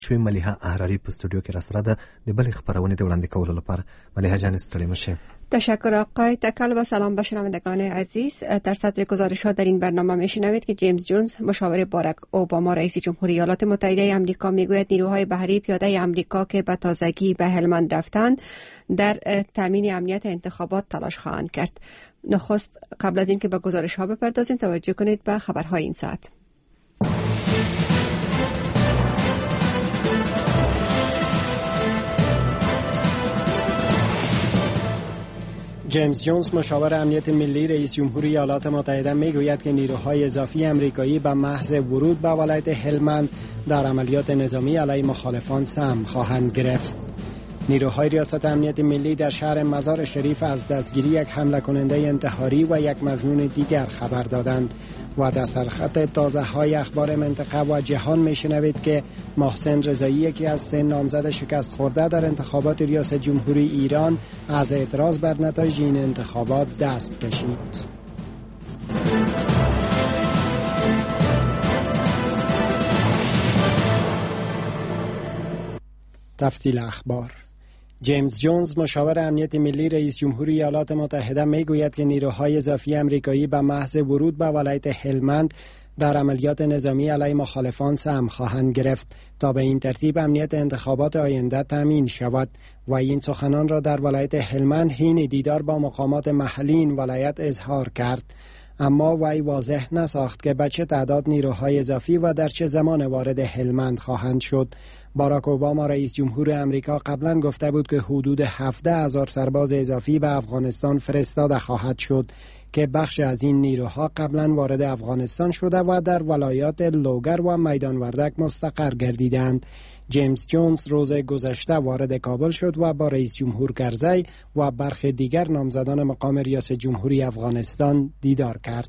شوی ملیحه احراری په استودیو کې را سره ده د بلې خبرونې د وړاندې کولو لپاره. ملیحه جان ستړي مشه. تشکر آقای تکل و سلام به شنوندگان عزیز. در صدر گزارش‌ها در این برنامه میشنوید که جیمز جونز مشاور باراک اوباما رئیس جمهوری ایالات متحده آمریکا میگوید نیروهای بحری پیاده آمریکا که به تازگی به هلمند رفتند در تامین امنیت انتخابات تلاش خواهند کرد. نخست قبل از اینکه به گزارش‌ها بپردازیم توجه کنید به خبرهای این ساعت. جیمز جونز مشاور امنیت ملی رئیس جمهوری ایالات متحده میگوید که نیروهای اضافی امریکایی به محض ورود به ولایت هلمند در عملیات نظامی علیه مخالفان سهم خواهند گرفت. نیروهای ریاست امنیت ملی در شهر مزار شریف از دستگیری یک حمله کننده انتحاری و یک مظنون دیگر خبر دادند و در سرخط تازه های اخبار منطقه و جهان میشنوید که محسن رضایی یکی از 3 نامزد شکست خورده در انتخابات ریاست جمهوری ایران از اعتراض بر نتایج این انتخابات دست کشید. تفصیل اخبار. جیمز جونز مشاور امنیت ملی رئیس جمهوری ایالات متحده میگوید که نیروهای اضافی امریکایی به محض ورود به ولایت هلمند در عملیات نظامی علیه مخالفان سهم خواهند گرفت تا به این ترتیب امنیت انتخابات آینده تامین شود و این سخنان را در ولایت هلمند حین دیدار با مقامات محلی این ولایت اظهار کرد. اما وی واضح نساخت که به چه تعداد نیروهای اضافی و در چه زمان وارد هلمند خواهند شد. باراک اوباما رئیس جمهور امریکا قبلا گفته بود که حدود 17,000 سرباز اضافی به افغانستان فرستاده خواهد شد که بخش از این نیروها قبلا وارد افغانستان شده و در ولایات لوگر و میدان وردک مستقر گردیدند. جیمز جونز روز گذشته وارد کابل شد و با رئیس جمهور کرزی و برخی دیگر نامزدان مقام ریاست جمهوری افغانستان دیدار کرد.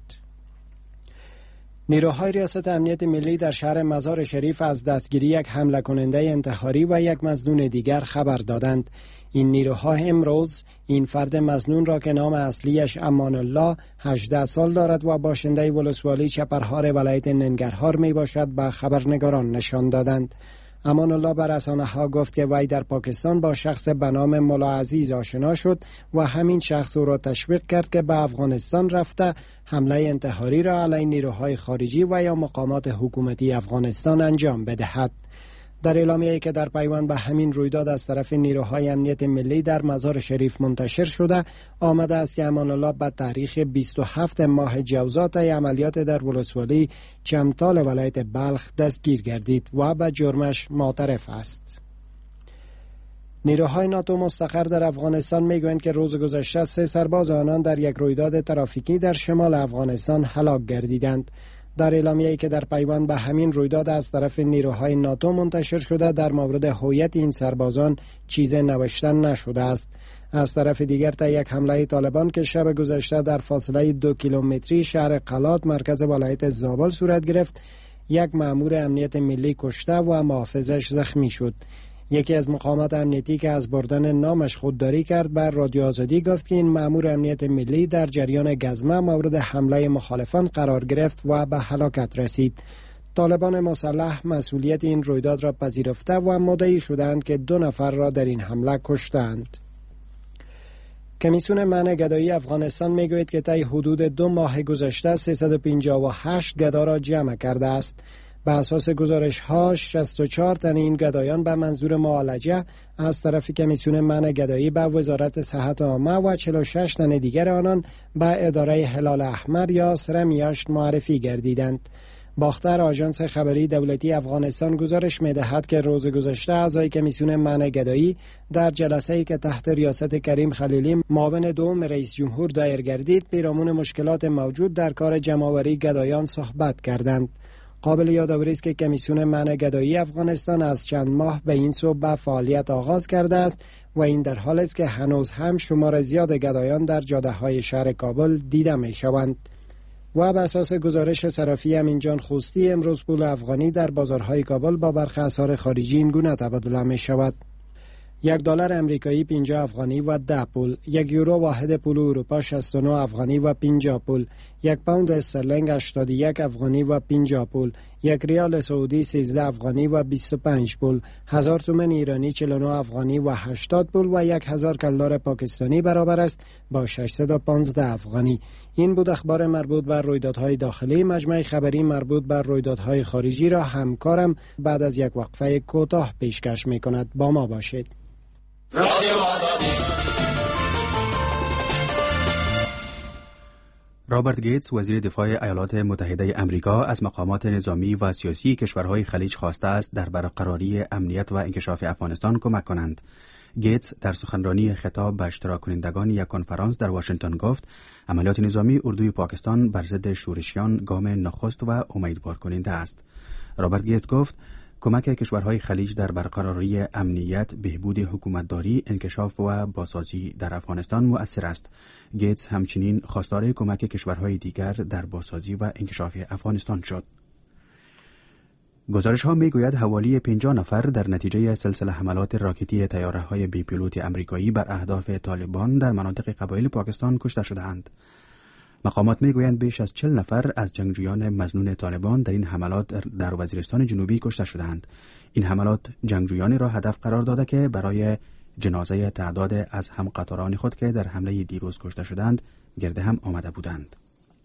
نیروهای ریاست امنیت ملی در شهر مزار شریف از دستگیری یک حمله کننده انتحاری و یک مظنون دیگر خبر دادند. این نیروها امروز این فرد مظنون را که نام اصلیش امان الله 18 سال دارد و باشنده ولسوالی چپرهار ولایت ننگرهار می باشد به خبرنگاران نشان دادند. امان الله بر رسانه ها گفت که وی در پاکستان با شخص به نام مولا عزیز آشنا شد و همین شخص او را تشویق کرد که به افغانستان رفته حمله انتحاری را علیه نیروهای خارجی و یا مقامات حکومتی افغانستان انجام بدهد. در اعلامیه‌ای که در پیوند به همین رویداد از طرف نیروهای امنیت ملی در مزار شریف منتشر شده آمده است که امان الله به تاریخ 27 ماه جوزا طی عملیات در ولسوالی چمتال ولایت بلخ دستگیر گردید و به جرمش معترف است. نیروهای ناتو مستقر در افغانستان میگویند که روز گذشته 3 سرباز آنان در یک رویداد ترافیکی در شمال افغانستان هلاک گردیدند. در اعلامیه‌ای که در پیوند به همین رویداد از طرف نیروهای ناتو منتشر شده در مورد هویت این سربازان چیز نوشته نشده است. از طرف دیگر طی یک حمله طالبان که شب گذشته در فاصله 2 کیلومتری شهر قلات مرکز ولایت زابل صورت گرفت، یک مأمور امنیت ملی کشته و محافظش زخمی شد. یکی از مقامات امنیتی که از بردن نامش خودداری کرد بر رادیو آزادی گفت که این مأمور امنیت ملی در جریان گزمه مورد حمله مخالفان قرار گرفت و به هلاکت رسید. طالبان مسلح مسئولیت این رویداد را پذیرفته و مدعی شدند که 2 نفر را در این حمله کشتند. کمیسیون منع گدایی افغانستان میگوید که طی حدود 2 ماه گذشته 358 گدا را جمع کرده است. به اساس گزارش‌ها 64 تن این گدایان به منظور معالجه از طرف کمیسیون منع گدایی به وزارت صحت عامه و 46 تن دیگر آنان به اداره هلال احمر یا سرمیاشت معرفی گردیدند. باختر آژانس خبری دولتی افغانستان گزارش می‌دهد که روز گذشته اعضای کمیسیون منع گدایی در جلسه‌ای که تحت ریاست کریم خلیلی معاون دوم رئیس جمهور دایر گردید پیرامون مشکلات موجود در کار جمع‌آوری گدایان صحبت کردند. قابل یادآوری است که کمیسیون منع گدایی افغانستان از چند ماه به این سو به فعالیت آغاز کرده است و این در حال است که هنوز هم شمار زیاد گدایان در جاده‌های شهر کابل دیده می‌شوند. و به اساس گزارش صرافی امینجان خوستی امروز پول افغانی در بازارهای کابل با برخی اسعار خارجی این گونه تبادله می‌شود: $1 امریکایی 50 افغانی و 10 پول، 1 یورو واحد پول اروپا 69 افغانی و 50 پول، 1 پوند استرلینگ 81 افغانی و 50 پول، یک ریال سعودی 13 افغانی و 25 پول، 1000 تومان ایرانی 49 افغانی و 80 پول و 1000 کلدار پاکستانی برابر است با 615 افغانی. این بود اخبار مربوط بر رویدادهای داخلی. مجمع خبری مربوط بر رویدادهای خارجی را همکارم بعد از یک وقفه کوتاه پیشکش می‌کند. با ما باشید. رابرت گیتس وزیر دفاع ایالات متحده امریکا از مقامات نظامی و سیاسی کشورهای خلیج خواسته است در برقراری امنیت و انکشاف افغانستان کمک کنند. گیتس در سخنرانی خطاب به اشتراک کنندگان یک کنفرانس در واشنگتن گفت عملیات نظامی اردوی پاکستان بر ضد شورشیان گام نخست و امیدوار کننده است. رابرت گیتس گفت کمک کشورهای خلیج در برقراری امنیت، بهبود حکومتداری، انکشاف و بازسازی در افغانستان مؤثر است. گیتس همچنین خواستار کمک کشورهای دیگر در بازسازی و انکشاف افغانستان شد. گزارش ها می گوید حوالی 50 نفر در نتیجه سلسله حملات راکتی طیاره های بی پیلوت امریکایی بر اهداف طالبان در مناطق قبایل پاکستان کشته شدند. مقامات می گویند بیش از 40 نفر از جنگجویان مظنون طالبان در این حملات در وزیرستان جنوبی کشته شدند. این حملات جنگجویانی را هدف قرار داده که برای جنازه تعداد از همقطاران خود که در حمله دیروز کشته شدند گرد هم آمده بودند.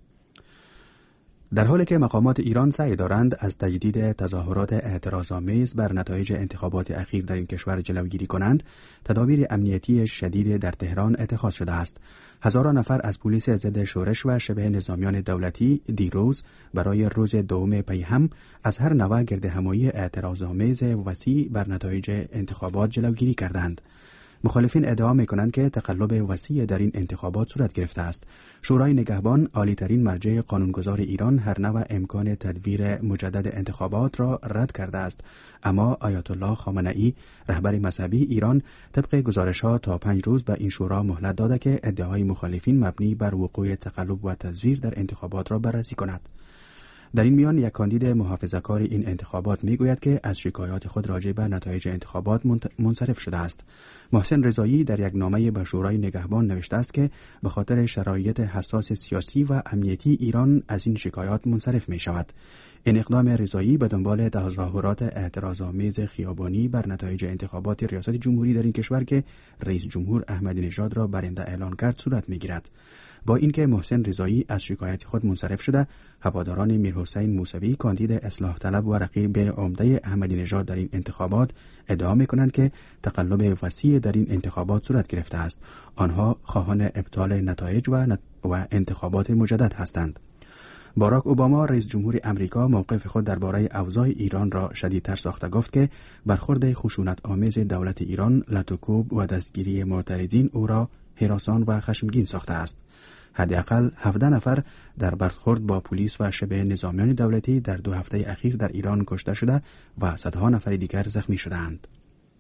در حالی که مقامات ایران سعی دارند از تجدید تظاهرات اعتراض‌آمیز بر نتایج انتخابات اخیر در این کشور جلوگیری کنند، تدابیر امنیتی شدید در تهران اتخاذ شده است. هزاران نفر از پلیس ضد شورش و شبه نظامیان دولتی دیروز برای روز دوم پی هم از هر نوع گردهمایی اعتراض‌آمیز وسیع بر نتایج انتخابات جلوگیری کردند. مخالفین ادعا می‌کنند که تقلب وسیع در این انتخابات صورت گرفته است. شورای نگهبان، عالی‌ترین مرجع قانونگذار ایران، هر نوع امکان تدویر مجدد انتخابات را رد کرده است، اما آیت الله خامنه‌ای، رهبر مذهبی ایران، طبق گزارش‌ها تا 5 روز به این شورا مهلت داده که ادعای مخالفین مبنی بر وقوع تقلب و تزویر در انتخابات را بررسی کند. در این میان یک کاندید محافظه‌کار این انتخابات میگوید که از شکایات خود راجع به نتایج انتخابات منصرف شده است. محسن رضایی در یک نامه به شورای نگهبان نوشته است که به خاطر شرایط حساس سیاسی و امنیتی ایران از این شکایات منصرف می شود. این اقدام رضایی به دنبال تظاهرات اعتراض‌آمیز خیابانی بر نتایج انتخابات ریاست جمهوری در این کشور که رئیس جمهور احمدی نژاد را برنده اعلان کرد صورت می‌گیرد. با اینکه محسن رضایی از شکایت خود منصرف شده، هواداران میرحسین موسوی، کاندید اصلاح طلب و رقیب عمده احمدی نژاد در این انتخابات، ادعا می‌کنند که تقلب وسیع در این انتخابات صورت گرفته است. آنها خواهان ابطال نتایج و انتخابات مجدد هستند. باراک اوباما، رئیس جمهور امریکا، موقف خود درباره اوضاع ایران را شدیدتر ساخته گفت که برخورد خشونت‌آمیز دولت ایران، لطوکوب و دستگیری معترضین او را هراسان و خشمگین ساخته است. حداقل 17 نفر در برخورد با پلیس و شبه نظامیان دولتی در 2 هفته اخیر در ایران کشته شده و صدها نفر دیگر زخمی شدند.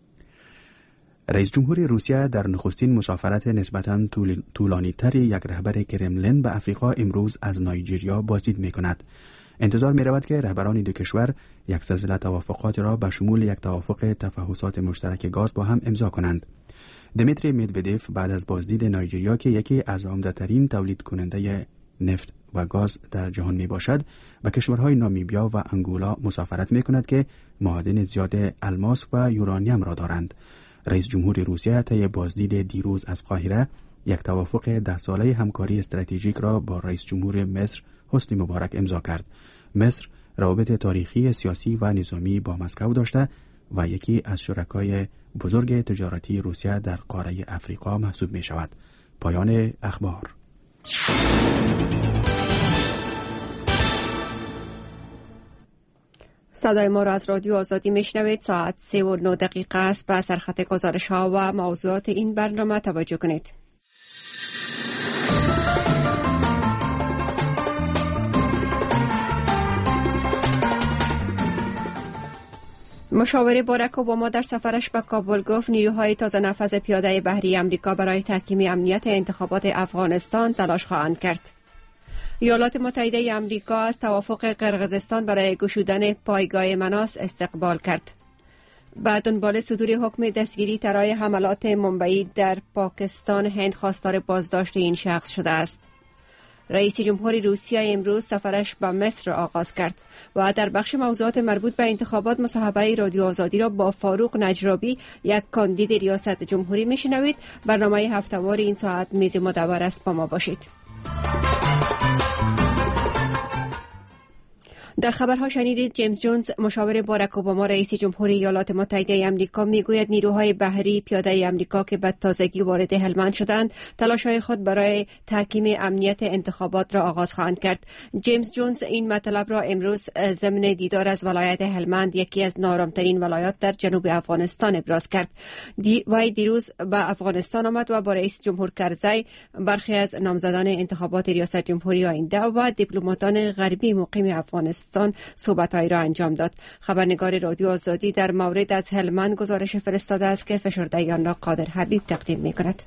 رئیس جمهور روسیه در نخستین مسافرت نسبتاً طولانی‌تر یک رهبر کرملین به افریقا امروز از نایجریا بازدید می‌کند. انتظار می‌رود که رهبران دو کشور یک سلسله توافقات را به شمول یک توافق تفاوضات مشترک گاز با هم امضا کنند. دمیتری مدودف بعد از بازدید نایجریا که یکی از عمده‌ترین تولید کننده نفت و گاز در جهان می باشد، به کشورهای نامیبیا و انگولا مسافرت می کند که معادن زیاد الماس و یورانیم را دارند. رئیس جمهور روسیه طی بازدید دیروز از قاهره یک توافق 10 ساله همکاری استراتژیک را با رئیس جمهور مصر حسنی مبارک امضا کرد. مصر روابط تاریخی، سیاسی و نظامی با مسکو داشته و یکی از شرکای بزرگ تجارتی روسیه در قاره افریقا محسوب می شود. پایان اخبار. صدای ما را از رادیو آزادی میشنوید. ساعت 3:09 است. به سرخط گزارش ها و موضوعات این برنامه توجه کنید. مشاور باراک اوباما در سفرش به کابل گفت نیروهای تازه نفذ پیاده بحری آمریکا برای تحکیم امنیت انتخابات افغانستان تلاش خواهند کرد. ایالات متحده آمریکا از توافق قرقیزستان برای گشودن پایگاه مناس استقبال کرد. به دنبال صدور حکم دستگیری طرح حملات منبعی در پاکستان، هند خواستار بازداشت این شخص شده است. رئیس جمهور روسیه امروز سفرش به مصر را آغاز کرد و در بخش موضوعات مربوط به انتخابات مصاحبه رادیو آزادی را با فاروق نجرابی، یک کاندید ریاست جمهوری میشنوید. برنامه هفته‌وار این ساعت میز مدور است، با ما باشید. در خبرها شنیدید جیمز جونز مشاور باراک اوباما رئیس جمهوری ایالات متحده آمریکا میگوید نیروهای بحری پیاده آمریکا که به تازگی وارد هلمند شدند تلاش‌های خود برای تحکیم امنیت انتخابات را آغاز خواهند کرد. جیمز جونز این مطلب را امروز ضمن دیدار از ولایت هلمند، یکی از ناآرام‌ترین ولایات در جنوب افغانستان، ابراز کرد. وی دیروز به افغانستان آمد و با رئیس جمهور کرزی، برخی از نامزدان انتخابات ریاست جمهوری آینده و دیپلماتان غربی مقیم افغانستان صحبت‌هایی را انجام داد. خبرنگار رادیو آزادی در مورد از هلمند گزارش فرستاده است که فشرده آن را قادر حبیب تقدیم می‌کند.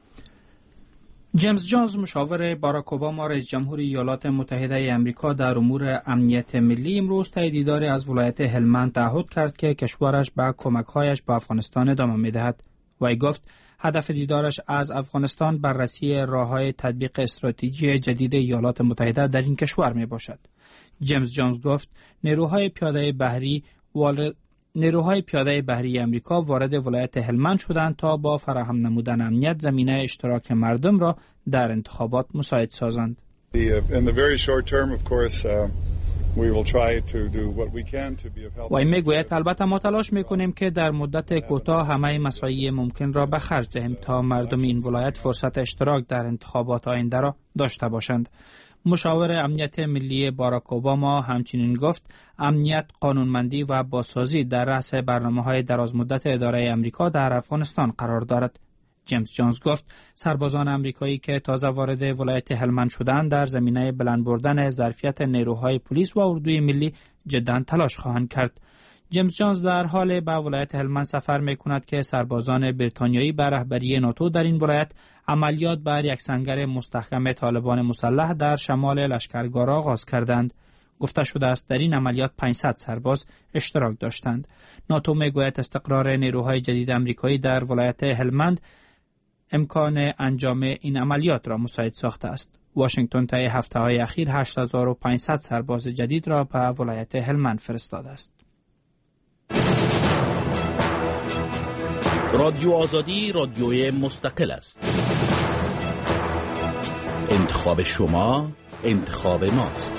جیمز جونز مشاور باراک اوباما رئیس جمهور ایالات متحده آمریکا در امور امنیت ملی امروز طی دیداری از ولایت هلمند تعهد کرد که کشورش به کمک‌هایش به افغانستان ادامه می‌دهد. وی گفت هدف دیدارش از افغانستان بررسی راه‌های تطبیق استراتژی جدید ایالات متحده در این کشور میباشد. جیمز جونز گفت نیروهای پیاده بحری آمریکا وارد ولایت هلمند شدند تا با فراهم نمودن امنیت زمینه اشتراک مردم را در انتخابات مساعد سازند. وی میگوید البته ما تلاش میکنیم که در مدت کوتاه همه مساعی ممکن را به خرج دهیم تا مردم این ولایت فرصت اشتراک در انتخابات آینده را داشته باشند. مشاور امنیت ملی باراک اوباما همچنین گفت امنیت، قانونمندی و بازسازی در رأس برنامه‌های درازمدت اداره آمریکا در افغانستان قرار دارد. جیمز جونز گفت سربازان آمریکایی که تازه وارد ولایت هلمند شدند در زمینه بلند بردن ظرفیت نیروهای پلیس و اردوی ملی جداً تلاش خواهند کرد. جیمز جونز در حال به ولایت هلمند سفر می‌کند که سربازان بریتانیایی به رهبری ناتو در این ولایت عملیات بر یک سنگر مستحکم طالبان مسلح در شمال لشکرگاه را آغاز کردند. گفته شده است در این عملیات 500 سرباز اشتراک داشتند. ناتو میگوید استقرار نیروهای جدید آمریکایی در ولایت هلمند امکان انجام این عملیات را مساعد ساخته است. واشنگتن طی هفته‌های اخیر 8500 سرباز جدید را به ولایت هلمند فرستاده است. رادیو آزادی رادیوی مستقل است. انتخاب شما، انتخاب ماست.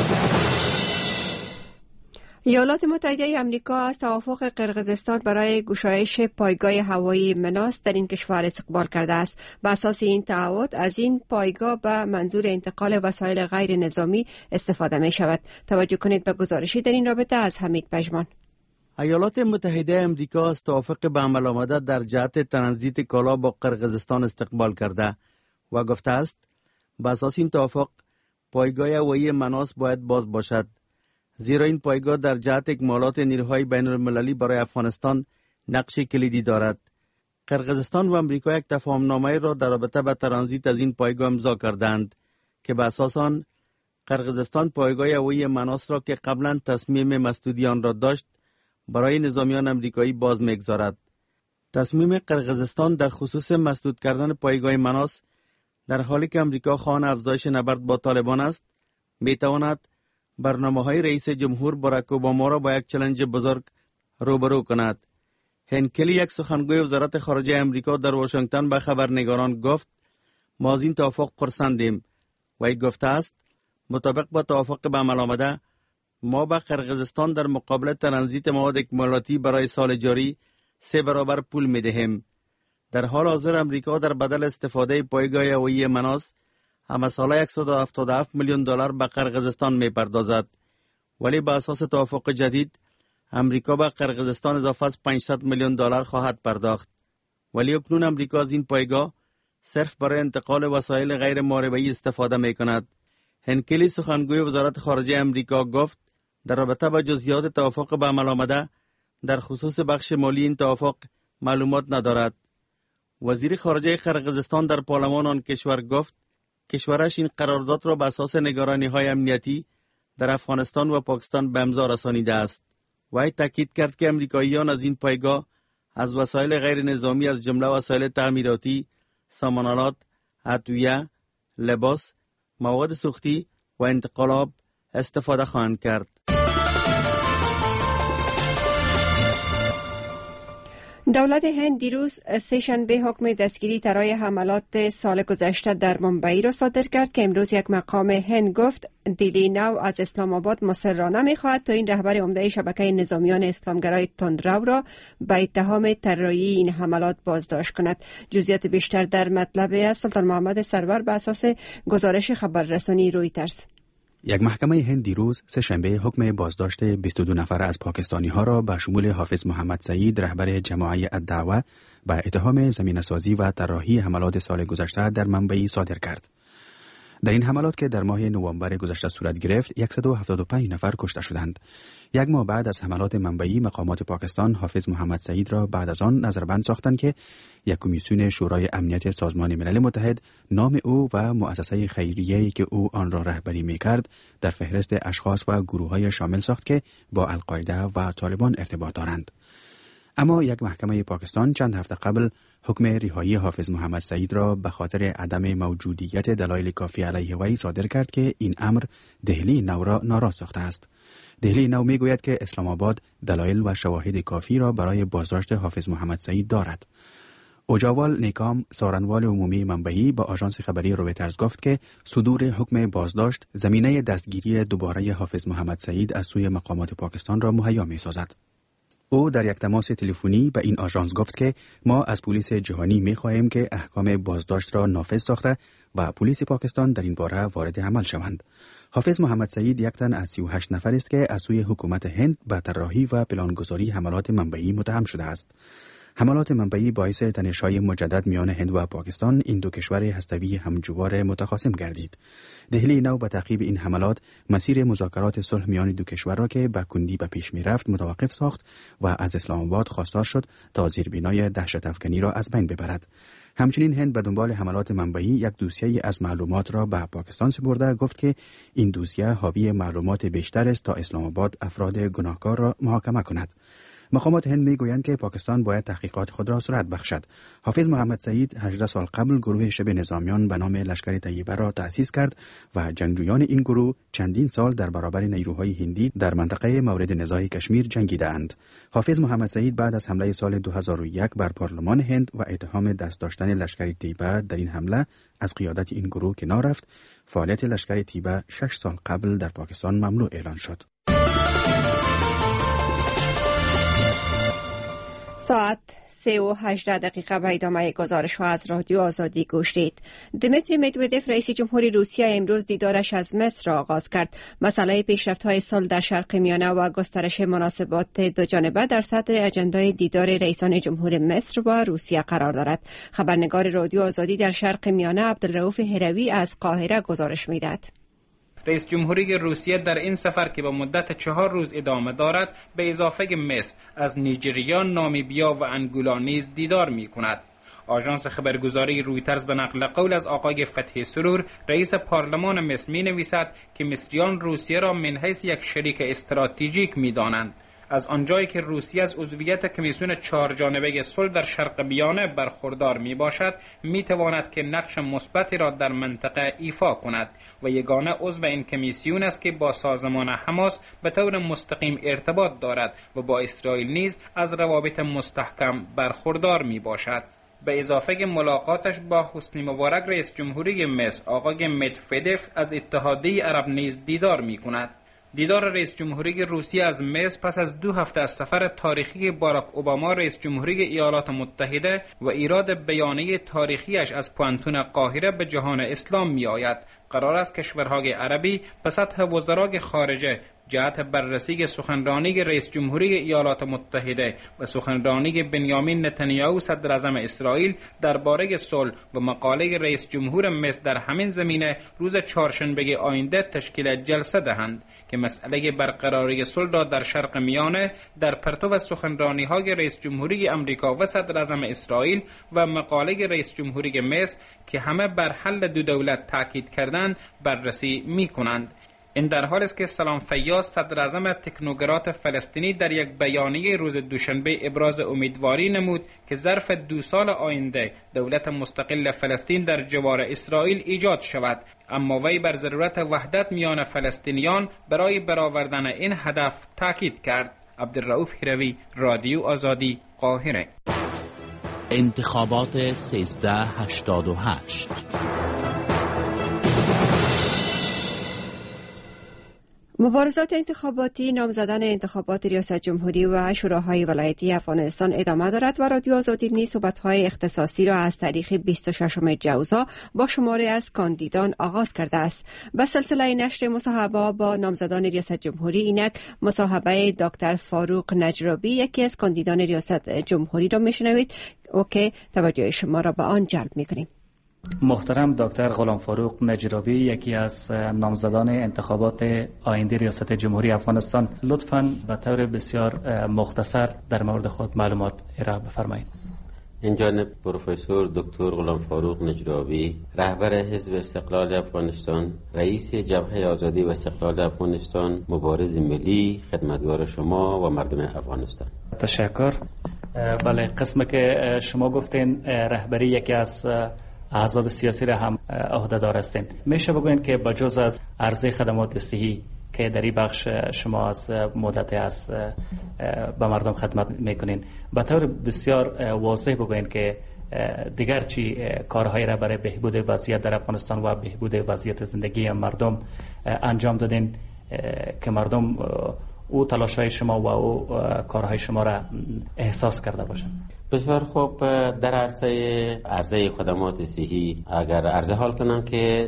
ایالات متحده آمریکا از توافق قرقیزستان برای گشایش پایگاه هوایی مناس در این کشور استقبال کرده است. بر اساس این تعهد از این پایگاه به منظور انتقال وسایل غیر نظامی استفاده می شود. توجه کنید به گزارشی در این رابطه از حمید پژمان. ایالات متحده آمریکا از توافق به عمل آمده در جهت ترانزیت کالا با قرقیزستان استقبال کرده و گفته است به اساس این توافق پایگاه هوایی مناس باید باز باشد، زیرا این پایگاه در جهت اکمالات نیروهای بین المللی برای افغانستان نقش کلیدی دارد. قرقیزستان و آمریکا یک تفاهمنامه را در رابطه با ترانزیت از این پایگاه امضا کردند که به اساس آن قرقیزستان پایگاه هوایی مناس را که قبلا تصمیم مسدودی آن را داشت برای نظامیان آمریکایی باز می‌گذارد. تصمیم قرقیزستان در خصوص مسدود کردن پایگاه مناس در حالی که آمریکا خواهان افزایش نبرد با طالبان است، می‌تواند برنامه‌های رئیس جمهور باراک اوباما را با یک چالش بزرگ روبرو کند. هنکلی، یک سخنگوی وزارت خارجه آمریکا، در واشنگتن به خبرنگاران گفت ما از این توافق خرسندیم. وی گفته است مطابق با توافق به عمل آمده ما به قرقیزستان در مقابل ترانزیت مواد اکمالاتی برای سال جاری 3 برابر پول می‌دهیم. در حال حاضر آمریکا در بدل استفاده پایگاه هوایی مناس هم ساله 177 میلیون دلار به قرقیزستان می‌پردازد، ولی به اساس توافق جدید آمریکا به قرقیزستان اضافه از 500 میلیون دلار خواهد پرداخت. ولی اکنون آمریکا از این پایگاه صرف برای انتقال وسایل غیر محاربه‌ای استفاده می‌کند. هنکلی، سخنگوی وزارت خارجه آمریکا، گفت در رابطه با جزئیات توافق به عمل آمده در خصوص بخش مالی این توافق معلومات ندارد. وزیر خارجه قرقیزستان در پارلمان آن کشور گفت کشورش این قرارداد را به اساس نگرانی‌های امنیتی در افغانستان و پاکستان به امضا رسانیده است. وی تاکید کرد که امریکاییان از این پایگاه از وسایل غیر نظامی از جمله وسایل تعمیراتی، سامانالات، ادویه، لباس مواد سوختی و انقلاب استفاده خواهند کرد. دولت هند دیروز سه‌شنبه حکم دستگیری برای حملات سال گذشته در ممبئی را صادر کرد که امروز یک مقام هند گفت دیلی نو از اسلام آباد مصرانه می‌خواهد تا این رهبر عمده شبکه نظامیان اسلامگرای تندرو را به اتهام طراحی این حملات بازداشت کند. جزئیات بیشتر در مطلب از سلطان محمد سرور به اساس گزارش خبررسانی رویترز. یک محکمه هند دیروز سه‌شنبه حکم بازداشت 22 نفر از پاکستانی‌ها را به شمول حافظ محمد سعید رهبر جماعه الدعوه به اتهام زمینه‌سازی و طراحی حملات سال گذشته در ممبئی صادر کرد. در این حملات که در ماه نوامبر گذشته صورت گرفت 175 نفر کشته شدند. یک ماه بعد از حملات ممبئی مقامات پاکستان حافظ محمد سعید را بعد از آن نظربند ساختند که یک کمیسیون شورای امنیت سازمان ملل متحد نام او و مؤسسه خیریه‌ای که او آن را رهبری می‌کرد در فهرست اشخاص و گروه‌های شامل ساخت که با القاعده و طالبان ارتباط دارند. اما یک محکمه پاکستان چند هفته قبل حکم رهایی حافظ محمد سعید را به خاطر عدم موجودیت دلایل کافی علیه وی صادر کرد که این امر دهلی نو را ناراض ساخته است. دهلی نو میگوید که اسلام آباد دلایل و شواهد کافی را برای بازداشت حافظ محمد سعید دارد. اوجاوال نیکام سارنوال عمومی ممبئی با آژانس خبری رویترز گفت که صدور حکم بازداشت زمینه دستگیری دوباره حافظ محمد سعید از سوی مقامات پاکستان را مهیا می‌سازد. او در یک تماس تلفنی به این آژانس گفت که ما از پلیس جهانی می‌خواهیم که احکام بازداشت را نافذ ساخته و پلیس پاکستان در این باره وارد عمل شوند. حافظ محمد سعید یک تن از 38 نفر است که از سوی حکومت هند به طراحی و پلانگذاری حملات ممبئی متهم شده است. حملات ممبئی باعث تنش‌های مجدد میان هند و پاکستان این دو کشور هسته‌ای همجوار متخاصم گردید. دهلی نو به تعقیب این حملات مسیر مذاکرات صلح میان دو کشور را که به کندی به پیش می‌رفت متوقف ساخت و از اسلام آباد خواستار شد تا زیربنای دهشت افکنی را از بین ببرد. همچنین هند به دنبال حملات ممبئی یک دوسیه از معلومات را به پاکستان سپرده گفت که این دوسیه حاوی معلومات بیشتر است تا اسلام آباد افراد گناهکار را محاکمه کند. مقامات هند میگویند که پاکستان باید تحقیقات خود را سرعت بخشد. حافظ محمد سعید 18 سال قبل گروه شبه نظامیان به نام لشکر طیبه را تأسیس کرد و جنگجویان این گروه چندین سال در برابر نیروهای هندی در منطقه مورد نزاع کشمیر جنگیدند. حافظ محمد سعید بعد از حمله سال 2001 بر پارلمان هند و اتهام دست داشتن لشکر طیبه در این حمله از قیادت این گروه کنار رفت، فعالیت لشکر طیبه 6 سال قبل در پاکستان ممنوع اعلان شد. ساعت 3:18 به ادامه گزارش ها از رادیو آزادی گوش دید. دمیتری مدودف رئیس جمهوری روسیه امروز دیدارش از مصر را آغاز کرد. مسئله پیشرفت های صلح در شرق میانه و گسترش مناسبات دو جانبه در صدر اجندای دیدار رئیسان جمهور مصر و روسیه قرار دارد. خبرنگار رادیو آزادی در شرق میانه عبدالرؤوف هروی از قاهره گزارش میدهد. رئیس جمهوری روسیه در این سفر که به مدت 4 روز ادامه دارد به اضافه مصر از نیجریه، نامیبیا و انگولا نیز دیدار می کند. آژانس خبرگزاری رویترز به نقل قول از آقای فتحی سرور رئیس پارلمان مصر می نویسد که مصریان روسیه را من حیث یک شریک استراتژیک می دانند. از آنجایی که روسیه از عضویت کمیسیون 4 جانبه صلح در شرق میانه برخوردار می باشد، می تواند که نقش مثبتی را در منطقه ایفا کند و یگانه عضو این کمیسیون است که با سازمان حماس به طور مستقیم ارتباط دارد و با اسرائیل نیز از روابط مستحکم برخوردار می باشد. به اضافه ملاقاتش با حسنی مبارک رئیس جمهوری مصر آقای مدفدف از اتحادیه عرب نیز دیدار می کند. دیدار رئیس جمهوری روسیه از مصر پس از 2 هفته از سفر تاریخی باراک اوباما رئیس جمهوری ایالات متحده و ایراد بیانیه تاریخیش از پوانتون قاهره به جهان اسلام می آید. قرار است کشورهای عربی به سطح وزرای خارجه جهت بررسی سخنرانی رئیس جمهوری ایالات متحده و سخنرانی بنیامین نتانیاهو صدر اعظم اسرائیل درباره صلح و مقاله رئیس جمهور مصر در همین زمینه روز چهارشنبه آینده تشکیل جلسه دهند که مسئله برقراری صلح را در شرق میانه در پرتو سخنرانی‌های رئیس جمهوری آمریکا و صدر اعظم اسرائیل و مقاله رئیس جمهوری مصر که همه بر حل 2 دولت تاکید کردند بررسی می‌کنند. این در حالی است که سلام فیاض صدر اعظم تکنوکرات فلسطینی در یک بیانیه روز دوشنبه ابراز امیدواری نمود که ظرف 2 سال آینده دولت مستقل فلسطین در جوار اسرائیل ایجاد شود، اما وی بر ضرورت وحدت میان فلسطینیان برای برآوردن این هدف تاکید کرد. عبدالرؤوف هروی، رادیو آزادی، قاهره. انتخابات 1388. مبارزات انتخاباتی نامزدان انتخابات ریاست جمهوری و شوراهای ولایتی افغانستان ادامه دارد و رادیو آزادی نیز صحبت‌های اختصاصی را از تاریخ 26 جوزا با شماری از کاندیدان آغاز کرده است. به سلسله نشر مصاحبه با نامزدان ریاست جمهوری اینک مصاحبه دکتر فاروق نجرابی یکی از کاندیدان ریاست جمهوری را میشنوید که توجه شما را به آن جلب می‌کنیم. محترم دکتر غلام فاروق نجرابی، یکی از نامزدان انتخابات آینده ریاست جمهوری افغانستان، لطفاً به طور بسیار مختصر در مورد خود معلومات ارائه بفرمایید. این جانب پروفسور دکتر غلام فاروق نجرابی، رهبر حزب استقلال افغانستان، رئیس جبهه آزادی و استقلال افغانستان، مبارز ملی، خدمتگار شما و مردم افغانستان. تشکر. بله، قسم که شما گفتین رهبری یکی از احزاب سیاسی را هم عهده‌دار هستین، میشه بگوین که بجز از عرضه خدمات صحی که در این بخش شما از مدت از به مردم خدمت میکنین، به طور بسیار واضح بگوین که دیگر چی کارهایی را برای بهبود وضعیت در افغانستان و بهبود وضعیت زندگی مردم انجام دادین که مردم او تلاش‌های شما و او کارهای شما را احساس کرده باشند؟ بسیار خوب. در عرضه خدمات صحی اگر عرضه حال کنم که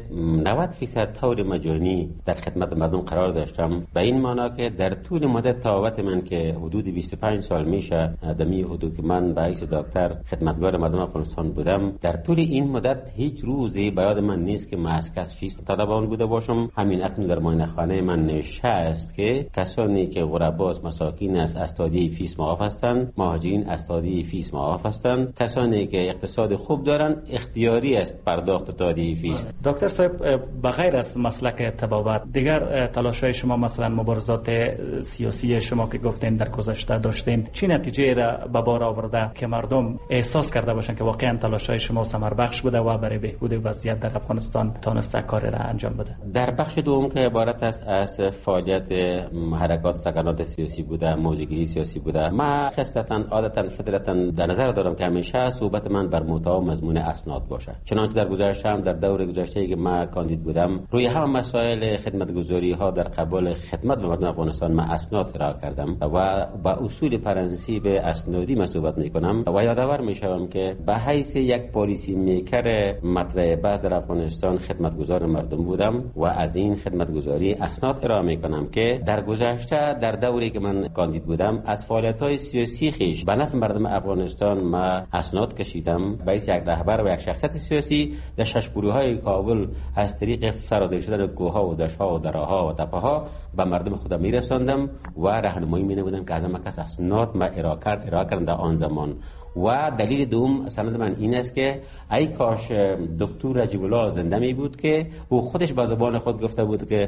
90% طور مجانی در خدمت مردم قرار داشتم، به این معنا که در طول مدت تاوت من که حدود 25 سال میشه دمی حدود که من به حیث دکتر خدمتگار مردم افغانستان بودم، در طول این مدت هیچ روزی به یاد من نیست که من از کس فیس طلبان بوده باشم. همین اکنون در ماین خانه من نشست که کسانی که غرباست، مساکین است، از تادیه فیس معاف هستند، مهاجرین از تادیه فیس معاف هستند، کسانی که اقتصاد خوب دارن اختیاری است پرداخت تادیه فیس. دکتر صاحب، بغیر از مسلک طبابت دیگر تلاش‌های شما، مثلا مبارزات سیاسی شما که گفتین در گذشته داشتین، چی نتیجه را به بار آورده که مردم احساس کرده باشن که واقعا تلاش‌های شما ثمر بخش بوده و برای بهبود وضعیت در افغانستان تونسته کار را انجام بده؟ در بخش دوم که عبارت است از فعالیت حرکات سکنات سیاسی بوده، موضوعگیری سیاسی بوده، ما خصلتاً عادتاً فطرتاً در نظر دارم که همیشه صحبت من بر محتوا و مضمون اسناد باشه. چنانچه در گذشته هم در دور گذشته که ما کاندید بودم، روی همه مسائل خدمتگزاری ها در قبال خدمت به مردم افغانستان ما اسناد ارائه کردم و با اصول پرنسیب اسنادی من صحبت میکنم و یادآور میشوم که به حیث یک پالیسی میکر مطرح بحث در افغانستان خدمتگزار مردم بودم و از این خدمتگزاری اسناد ارائه میکنم که در گذشته در دوری که من کاندید بودم از فعالیت‌های سیاسی خیش به نفع مردم افغانستان ما اسناد کشیدم. باعث یک رهبر و یک شخصیت سیاسی در ششپوری‌های کابل از طریق فرازده شدن کوه‌ها و دشت‌ها و دراها و تپه‌ها به مردم خودم میرساندم و راهنمایی مینمودم که از همه کس اسناد ما ارائه کردن در آن زمان. و دلیل دوم سند من این است که ای کاش دکتر رجب الله زنده می بود که او خودش با زبان خود گفته بود که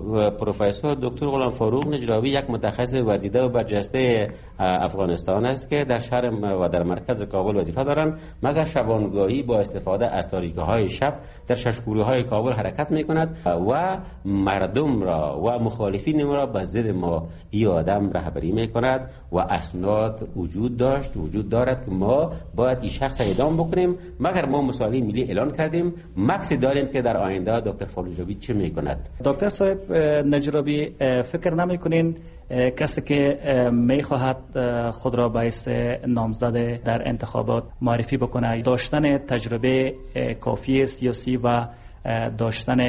پروفسور دکتر غلام فاروق نجرابی یک متخصص ورزیده و برجسته افغانستان است که در شهر و در مرکز کابل وظیفه دارند، مگر شبانگاهی با استفاده از تاریکی‌های شب در ششپوری‌های کابل حرکت می‌کند و مردم را و مخالفین را به ضد ما این آدم رهبری می‌کند و اسناد وجود دارد که ما باید این شخص اعدام بکنیم، مگر ما مسائل ملی اعلان کردیم، مکس داریم که در آینده دکتر فاروق نجرابی چه می‌کند. دکتر صاحب نجرابی، فکر نمی‌کنین کسی که می‌خواهد خود را به حیث نامزد در انتخابات معرفی بکنه داشتن تجربه کافی سیاسی و داشتن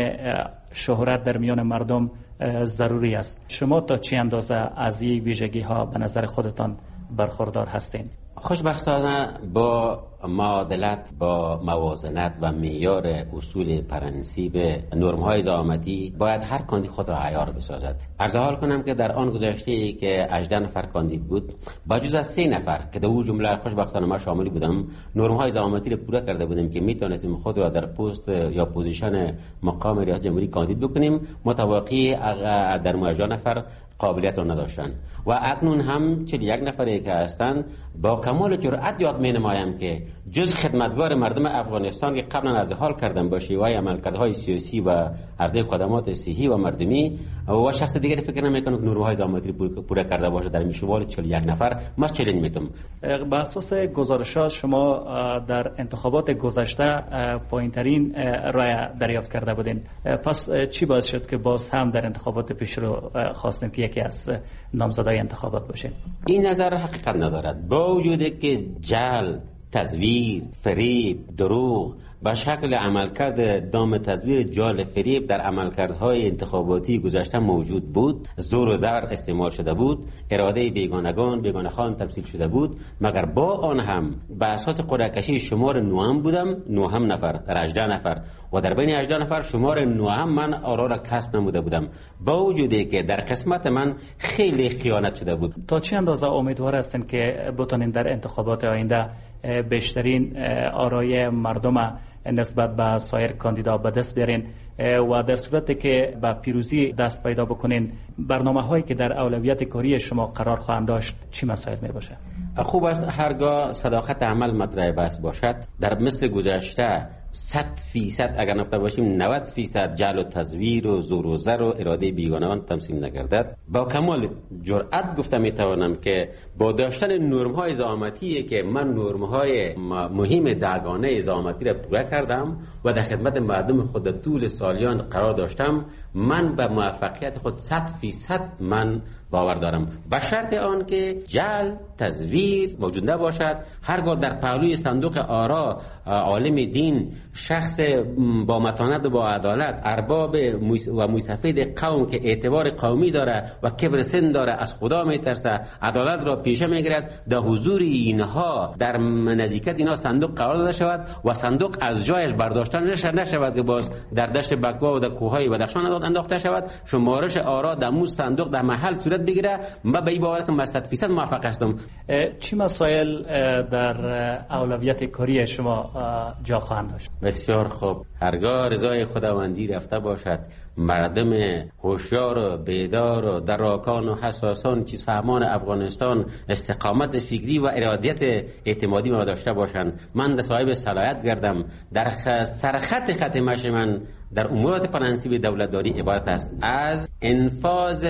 شهرت در میان مردم ضروری است؟ شما تا چه اندازه از این ویژگی ها به نظر خودتان برخوردار هستین؟ خوشبختانه با معادلت، با موازنت و معیار اصول پرنسیب نرم‌های زعامتی باید هر کاندید خود را عیار بسازد. عرض حال کنم که در آن گذشته که 18 نفر کاندید بود، با جز از 3 نفر که در او جمله خوشبختانه ما شامل بودم، نرم‌های زعامتی را پورا کرده بودیم که میتونستیم خود را در پست یا پوزیشن مقام ریاست جمهوری کاندید بکنیم. متوقی در 18 نفر قابلیت را نداشتند و اکنون هم 41 نفری که هستند با کمال جرأت یاد می نمایم که جز خدمتگار مردم افغانستان که قبلا عرض حال کردم با شیوه عملکردهای سیاسی و عرضه خدمات صحی و مردمی و شخص دیگری فکر نمی‌کنم که نیروهای زعامتی پورا کرده باشه در میشوال 41 نفر. ما چالش میتونم. بر اساس گزارشات شما در انتخابات گذشته پایین‌ترین رای دریافت کرده بودین، پس چی باعث شد که باز هم در انتخابات پیش رو خواستین که یکی از نامزدای انتخابات باشین؟ این نظر حقیقت ندارد. با وجودی که جعل، تزویر، فریب، دروغ به شکل عملکرد دام تزویر، جعل، فریب در عملکردهای انتخاباتی گذشته موجود بود، زور و زر استعمال شده بود، اراده بیگانه خان تمثیل شده بود، مگر با آن هم به اساس قرعه کشی شمار 9 بودم، 9 نفر در 18 نفر و در بین 18 نفر شمار 9 من آرا را کسب نموده بودم، با وجودی که در قسمت من خیلی خیانت شده بود. تا چه اندازه امیدوار هستین که بتونین در انتخابات آینده بیشترین آرای مردم نسبت به سایر کاندیدا به دست بیارین و در صورتی که به پیروزی دست پیدا بکنین، برنامه هایی که در اولویت کاری شما قرار خواهند داشت چی مسائل می باشه؟ خوب است هرگاه صداقت عمل مطرح بحث باشد. در مثل گذشته 100% اگر نفته باشیم 90% جعل و تزویر و زور و زر و اراده بیگانگان تمثیل نگردد. با کمال جرأت گفته میتوانم که با داشتن نرم‌های زعامتی که من نرم‌های مهم دهگانه زعامتی را پورا کردم و در خدمت مردم خود طول سالیان قرار داشتم، من به موفقیت خود 100% من باور دارم، به شرط آن که جعل، تزویر موجود نباشد. هرگاه در پهلوی صندوق آرا عالم دین، شخص با متانت و با عدالت، ارباب و مستفید قوم که اعتبار قومی داره و کبر سن داره، از خدا میترسه، عدالت را پیشه میگیرد، در حضور اینها در نزدیکت اینها صندوق قرار داده شود و صندوق از جایش برداشته نشود که باز در دشت بکوا و در کوههای بدخشان انداخته شود، شمارش آرا در مو صندوق در محل صورت بگیره. من به این باور هستم 100% موفق هستم. چی مسائل در اولویت کاری شما جا خواهند داشت؟ بسیار خوب. هرگاه رضای خداوندی رفته باشد، مردم هوشیار و بیدار و دراکان و حساسان چیز فهمان افغانستان استقامت فکری و ارادیت اعتمادی ما داشته باشند، من در صاحب صلاحیت گردم. در سرخط ختمش من در امورات پرنسیب دولتداری عبارت است از انفاذ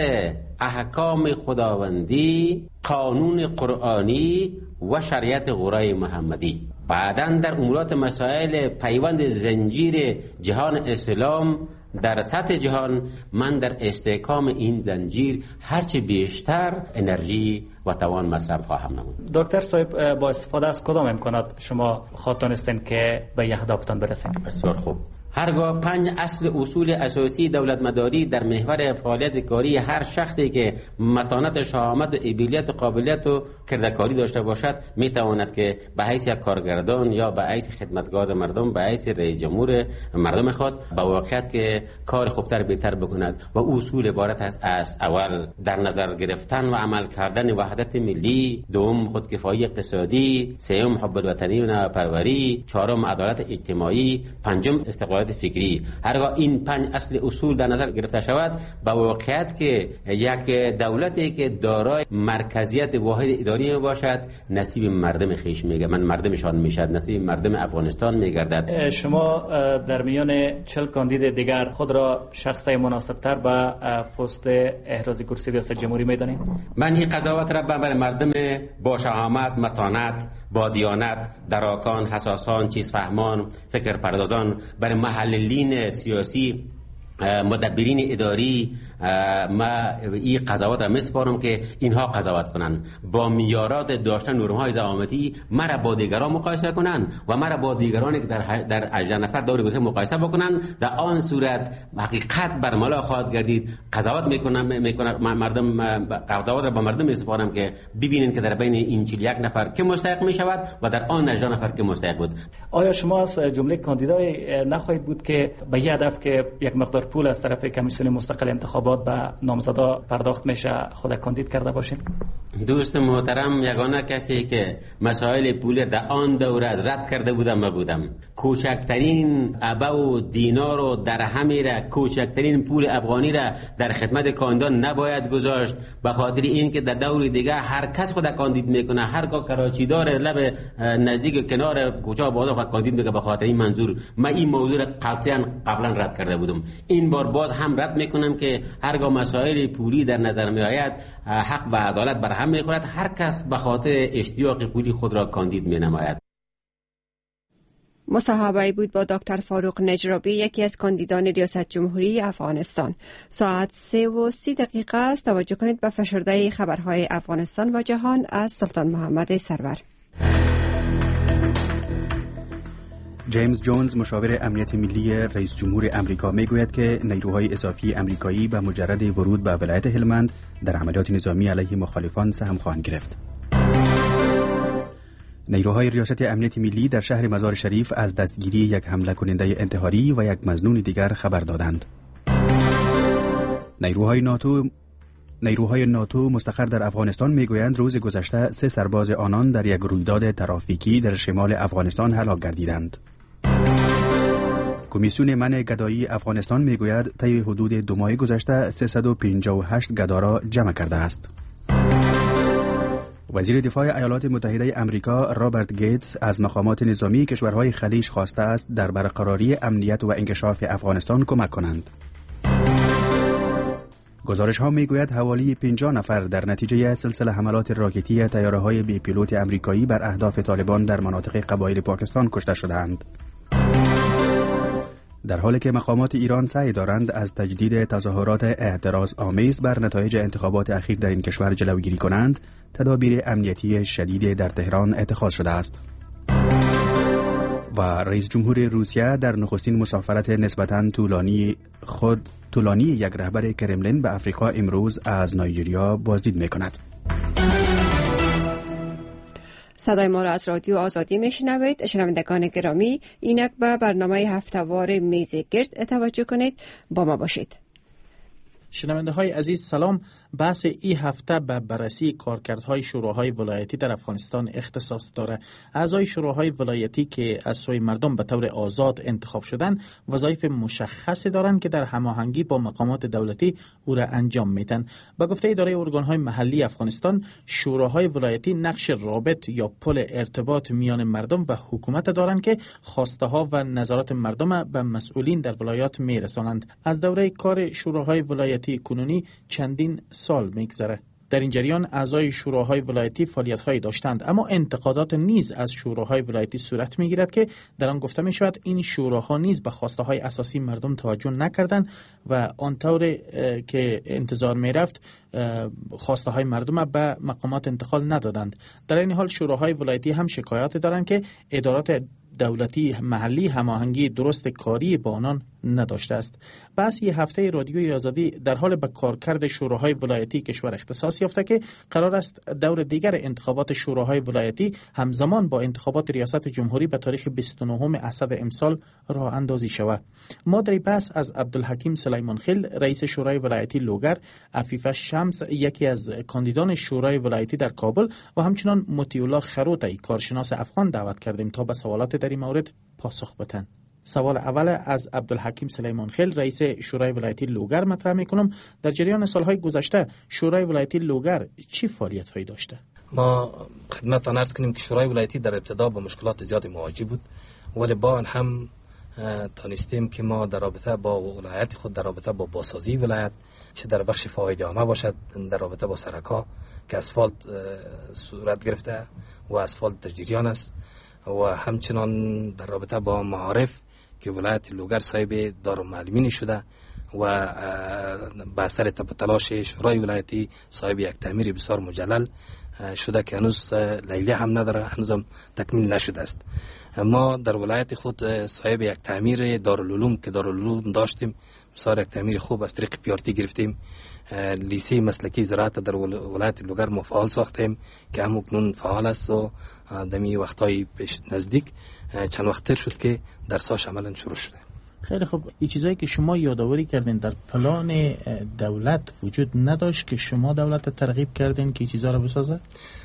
احکام خداوندی، قانون قرآنی و شریعت غرای محمدی. بعداً در امورات مسائل پیوند زنجیر جهان اسلام در سطح جهان، من در استحکام این زنجیر هرچه بیشتر انرژی و توان مصرف خواهم نمود. دکتر صاحب، با استفاده از کدام امکانات شما خواهید که به یه هدفتان برسید؟ بسیار خوب. هرگاه 5 اصل اصول اساسی دولت مداری در محور فعالیت کاری هر شخصی که متانت، شهامت و ابلیت و قابلیت و کردکاری داشته باشد میتواند که به حیث یک کارگردان یا به حیث خدمتگار مردم، به حیث رئیس جمهور مردم خود با واقعیت که کار خوبتر بهتر بکند و اصول عبارت است: اول در نظر گرفتن و عمل کردن وحدت ملی، دوم خودکفایی اقتصادی، سوم حب الوطنی و نوپروری، چهارم عدالت اجتماعی، پنجم استقلال فکری. هرگاه این 5 اصل اصول در نظر گرفته شود، با واقعیت که یک دولتی که دارای مرکزیت واحد اداری باشد نصیب مردم خیش میگه، من مردمشان میشد، نصیب مردم افغانستان میگردد. شما در میان 40 کاندید دیگر خود را شخص مناسبتر به پست احراز کرسی ریاست جمهوری میدانید؟ من این قضاوت را برای مردم با شهامت، متانت، با دیانت، دراکان، حساسان، چیز فهمان، فکر پردازان، برای محللین سیاسی، مدبرین اداری، ما این قضاوت را میسپارم که اینها قضاوت کنن، با معیارات داشتن نرم‌های ضوابطی مرا با دیگران مقایسه کنن و مرا با دیگرانی که در 18 نفر دور گذشته مقایسه بکنن. در آن صورت حقیقت برملا خواهد گردید. قضاوت میکنم مردم، قضاوت را با مردم میسپارم که ببینید که در بین این 41 نفر که مستحق می شود و در آن 18 نفر که مستحق بود. آیا شما از جمله کاندیدای نخواهید بود که به یه هدف که یک مقدار پول از طرف کمیسیون مستقل انتخابات به نامزدا پرداخت میشه خود کاندید کرده باشین؟ دوست محترم، یگانه کسی که مسائل پول در آن دوره رد کرده بودم. کوچکترین ابه و دینار و درهمی را، کوچکترین پول افغانی را در خدمت کاندیدان نباید گذاشت، به خاطر این که در دور دیگه هر کس خود کاندید میکنه، هر کا کراچی داره لب نزدیک کنار کوچه بازار خود کاندید میکنه. به خاطر این منظور من این موضوع را قبلا رد کرده بودم. این بار باز هم رد میکنم که هرگاه مسائل پولی در نظر می آید، حق و عدالت بر هم میخورد. هر کس به خاطر اشتیاق پولی خود را کاندید می نماید. مصاحبه بود با دکتر فاروق نجرابی، یکی از کاندیدان ریاست جمهوری افغانستان. ساعت 3:30 است. توجه کنید به فشرده خبرهای افغانستان و جهان از سلطان محمد سرور. جیمز جونز، مشاور امنیت ملی رئیس جمهور امریکا، میگوید که نیروهای اضافی امریکایی به مجرد ورود به ولایت هلمند در عملیات نظامی علیه مخالفان سهم خواهند گرفت. نیروهای ریاست امنیت ملی در شهر مزار شریف از دستگیری یک حمله کننده انتحاری و یک مظنون دیگر خبر دادند. نیروهای ناتو مستقر در افغانستان میگویند روز گذشته 3 سرباز آنان در یک رویداد ترافیکی در شمال افغانستان هلاک گردیدند. کمیسیون منع گدایی افغانستان میگوید طی حدود 2 ماه گذشته 358 گدا را جمع کرده است. وزیر دفاع ایالات متحده آمریکا رابرت گیتس از مقامات نظامی کشورهای خلیج خواسته است در برقراری امنیت و انکشاف افغانستان کمک کنند. گزارش ها میگوید حوالی 50 نفر در نتیجه سلسله حملات راکتی طیاره‌های بی پیلوت آمریکایی بر اهداف طالبان در مناطق قبایل پاکستان کشته شدند. در حالی که مقامات ایران سعی دارند از تجدید تظاهرات اعتراض آمیز بر نتایج انتخابات اخیر در این کشور جلوگیری کنند، تدابیر امنیتی شدید در تهران اتخاذ شده است. و رئیس جمهور روسیه در نخستین مسافرت نسبتاً طولانی یک رهبر کرملین به افریقا امروز از نایجریا بازدید می‌کند. صدای ما را از رادیو آزادی میشنوید. شنوندگان گرامی، اینک به برنامه هفتهوار میز گرد توجه کنید. با ما باشید. شنونده های عزیز سلام. بحث این هفته به بررسی کارکردهای شوراهای ولایتی در افغانستان اختصاص داره. اعضای شوراهای ولایتی که از سوی مردم به طور آزاد انتخاب شدن وظایف مشخصی دارند که در هماهنگی با مقامات دولتی او را انجام میدن. به گفته اداره ارگانهای محلی افغانستان، شوراهای ولایتی نقش رابط یا پل ارتباط میان مردم و حکومت دارند که خواسته ها و نظرات مردم به مسئولین در ولایات میرسانند. از دوره کار شوراهای ولایتی کنونی چندین سال میگذره. در این جریان اعضای شوراهای ولایتی فعالیت‌هایی داشتند، اما انتقادات نیز از شوراهای ولایتی صورت می‌گیرد که در آن گفته می‌شود این شوراها نیز به خواسته‌های اساسی مردم توجه نکردند و آنطور که انتظار می‌رفت خواسته‌های مردم به مقامات انتقال ندادند. در این حال شوراهای ولایتی هم شکایات دارند که ادارات دولتی محلی هماهنگی درست کاری با آنان نداشته است. بحث این هفته رادیوی آزادی در حال به کارکرد شوراهای ولایتی کشور اختصاص یافته که قرار است دور دیگر انتخابات شوراهای ولایتی همزمان با انتخابات ریاست جمهوری به تاریخ 29 اسد امسال راه اندازی شود. ما در بحث از عبدالحکیم سلیمان خیل، رئیس شورای ولایتی لوگر، عفیفه شمس، یکی از کاندیدان شورای ولایتی در کابل و همچنان مطیع الله خروطی، کارشناس افغان دعوت کردیم تا به سوالات در این مورد پاسخ بدهند. سوال اول از عبدالحکیم سلیمان خیل، رئیس شورای ولایتی لوگر مطرح میکنم. در جریان سالهای گذشته شورای ولایتی لوگر چی فعالیت‌هایی داشته؟ ما خدمتتان عرض کنیم که شورای ولایتی در ابتدا با مشکلات زیادی مواجه بود، ولی با آن هم تانستیم که ما در رابطه با ولایت خود، در رابطه با بازسازی ولایت، چه در بخش فواید عامه باشد، در رابطه با سرک‌ها که اسفالت صورت گرفته و اسفالت در جریان است، و همچنان در رابطه با معارف که ولایت لوگر صاحب دارالمعلمین شده و به اثر تلاش شورای ولایتی صاحب یک تعمیر بسیار مجلل شده که هنوز لیلی هم نداره، هنوز هم تکمیل نشده است. ما در ولایت خود صاحب یک تعمیر دارالعلوم که دارالعلوم داشتیم، بسیار یک تعمیر خوب از طریق پیارتی گرفتیم. لیسه مسلکی زراعت در ولایت لوگر ما فعال ساختیم که هم اکنون فعال است و دمی وقتای پیش نزدیک چند وقت شد که درساش عملا شروع شده. خیلی خوب. این چیزایی که شما یادآوری کردین در پلان دولت وجود نداشت که شما دولت ترغیب کردین که این چیزا رو بسازه؟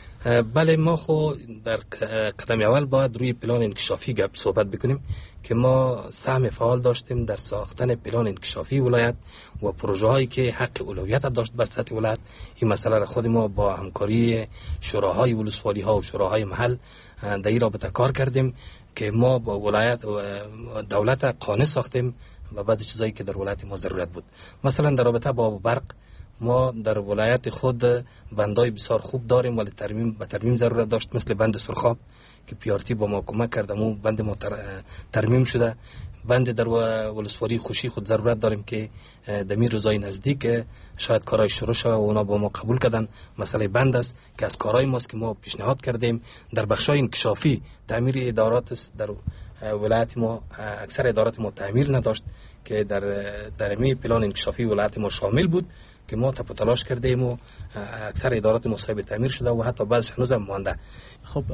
بله، ما خو در قدم اول باید روی پلان انکشافی گپ صحبت بکنیم که ما سهم فعال داشتیم در ساختن پلان انکشافی ولایت و پروژه هایی که حق اولویت داشت به سطح ولایت. این مسئله را خود ما با همکاری شوراهای ولسوالی ها و شوراهای محل در این رابطه کار کردیم که ما با ولایت و دولت قانع ساختیم و بعضی چیزایی که در ولایت ما ضرورت بود. مثلا در رابطه با برق ما در ولایت خود بندای بسیار خوب داریم ولی ترمیم ضرورت داشت، مثل بند سرخاب که پیارتی با ما کمک کردم و بند ما ترمیم شده. بند در ولسوالی خوشی خود ضرورت داریم که دمی روزای نزدیک شاید کارهای شروع شود و اونا با ما قبول کردن. مسئله بند است که از کارهای ماست که ما پیشنهاد کردیم. در بخشای انکشافی تعمیر ادارات است. در ولایت ما اکثر ادارات ما تعمیر نداشت که در امی پلان انکشافی ولایت ما شامل بود که ما تلاش کردیم و اکثر ادارات ما صاحب تعمیر شده و حتی بعضش هنوز هم مانده. خب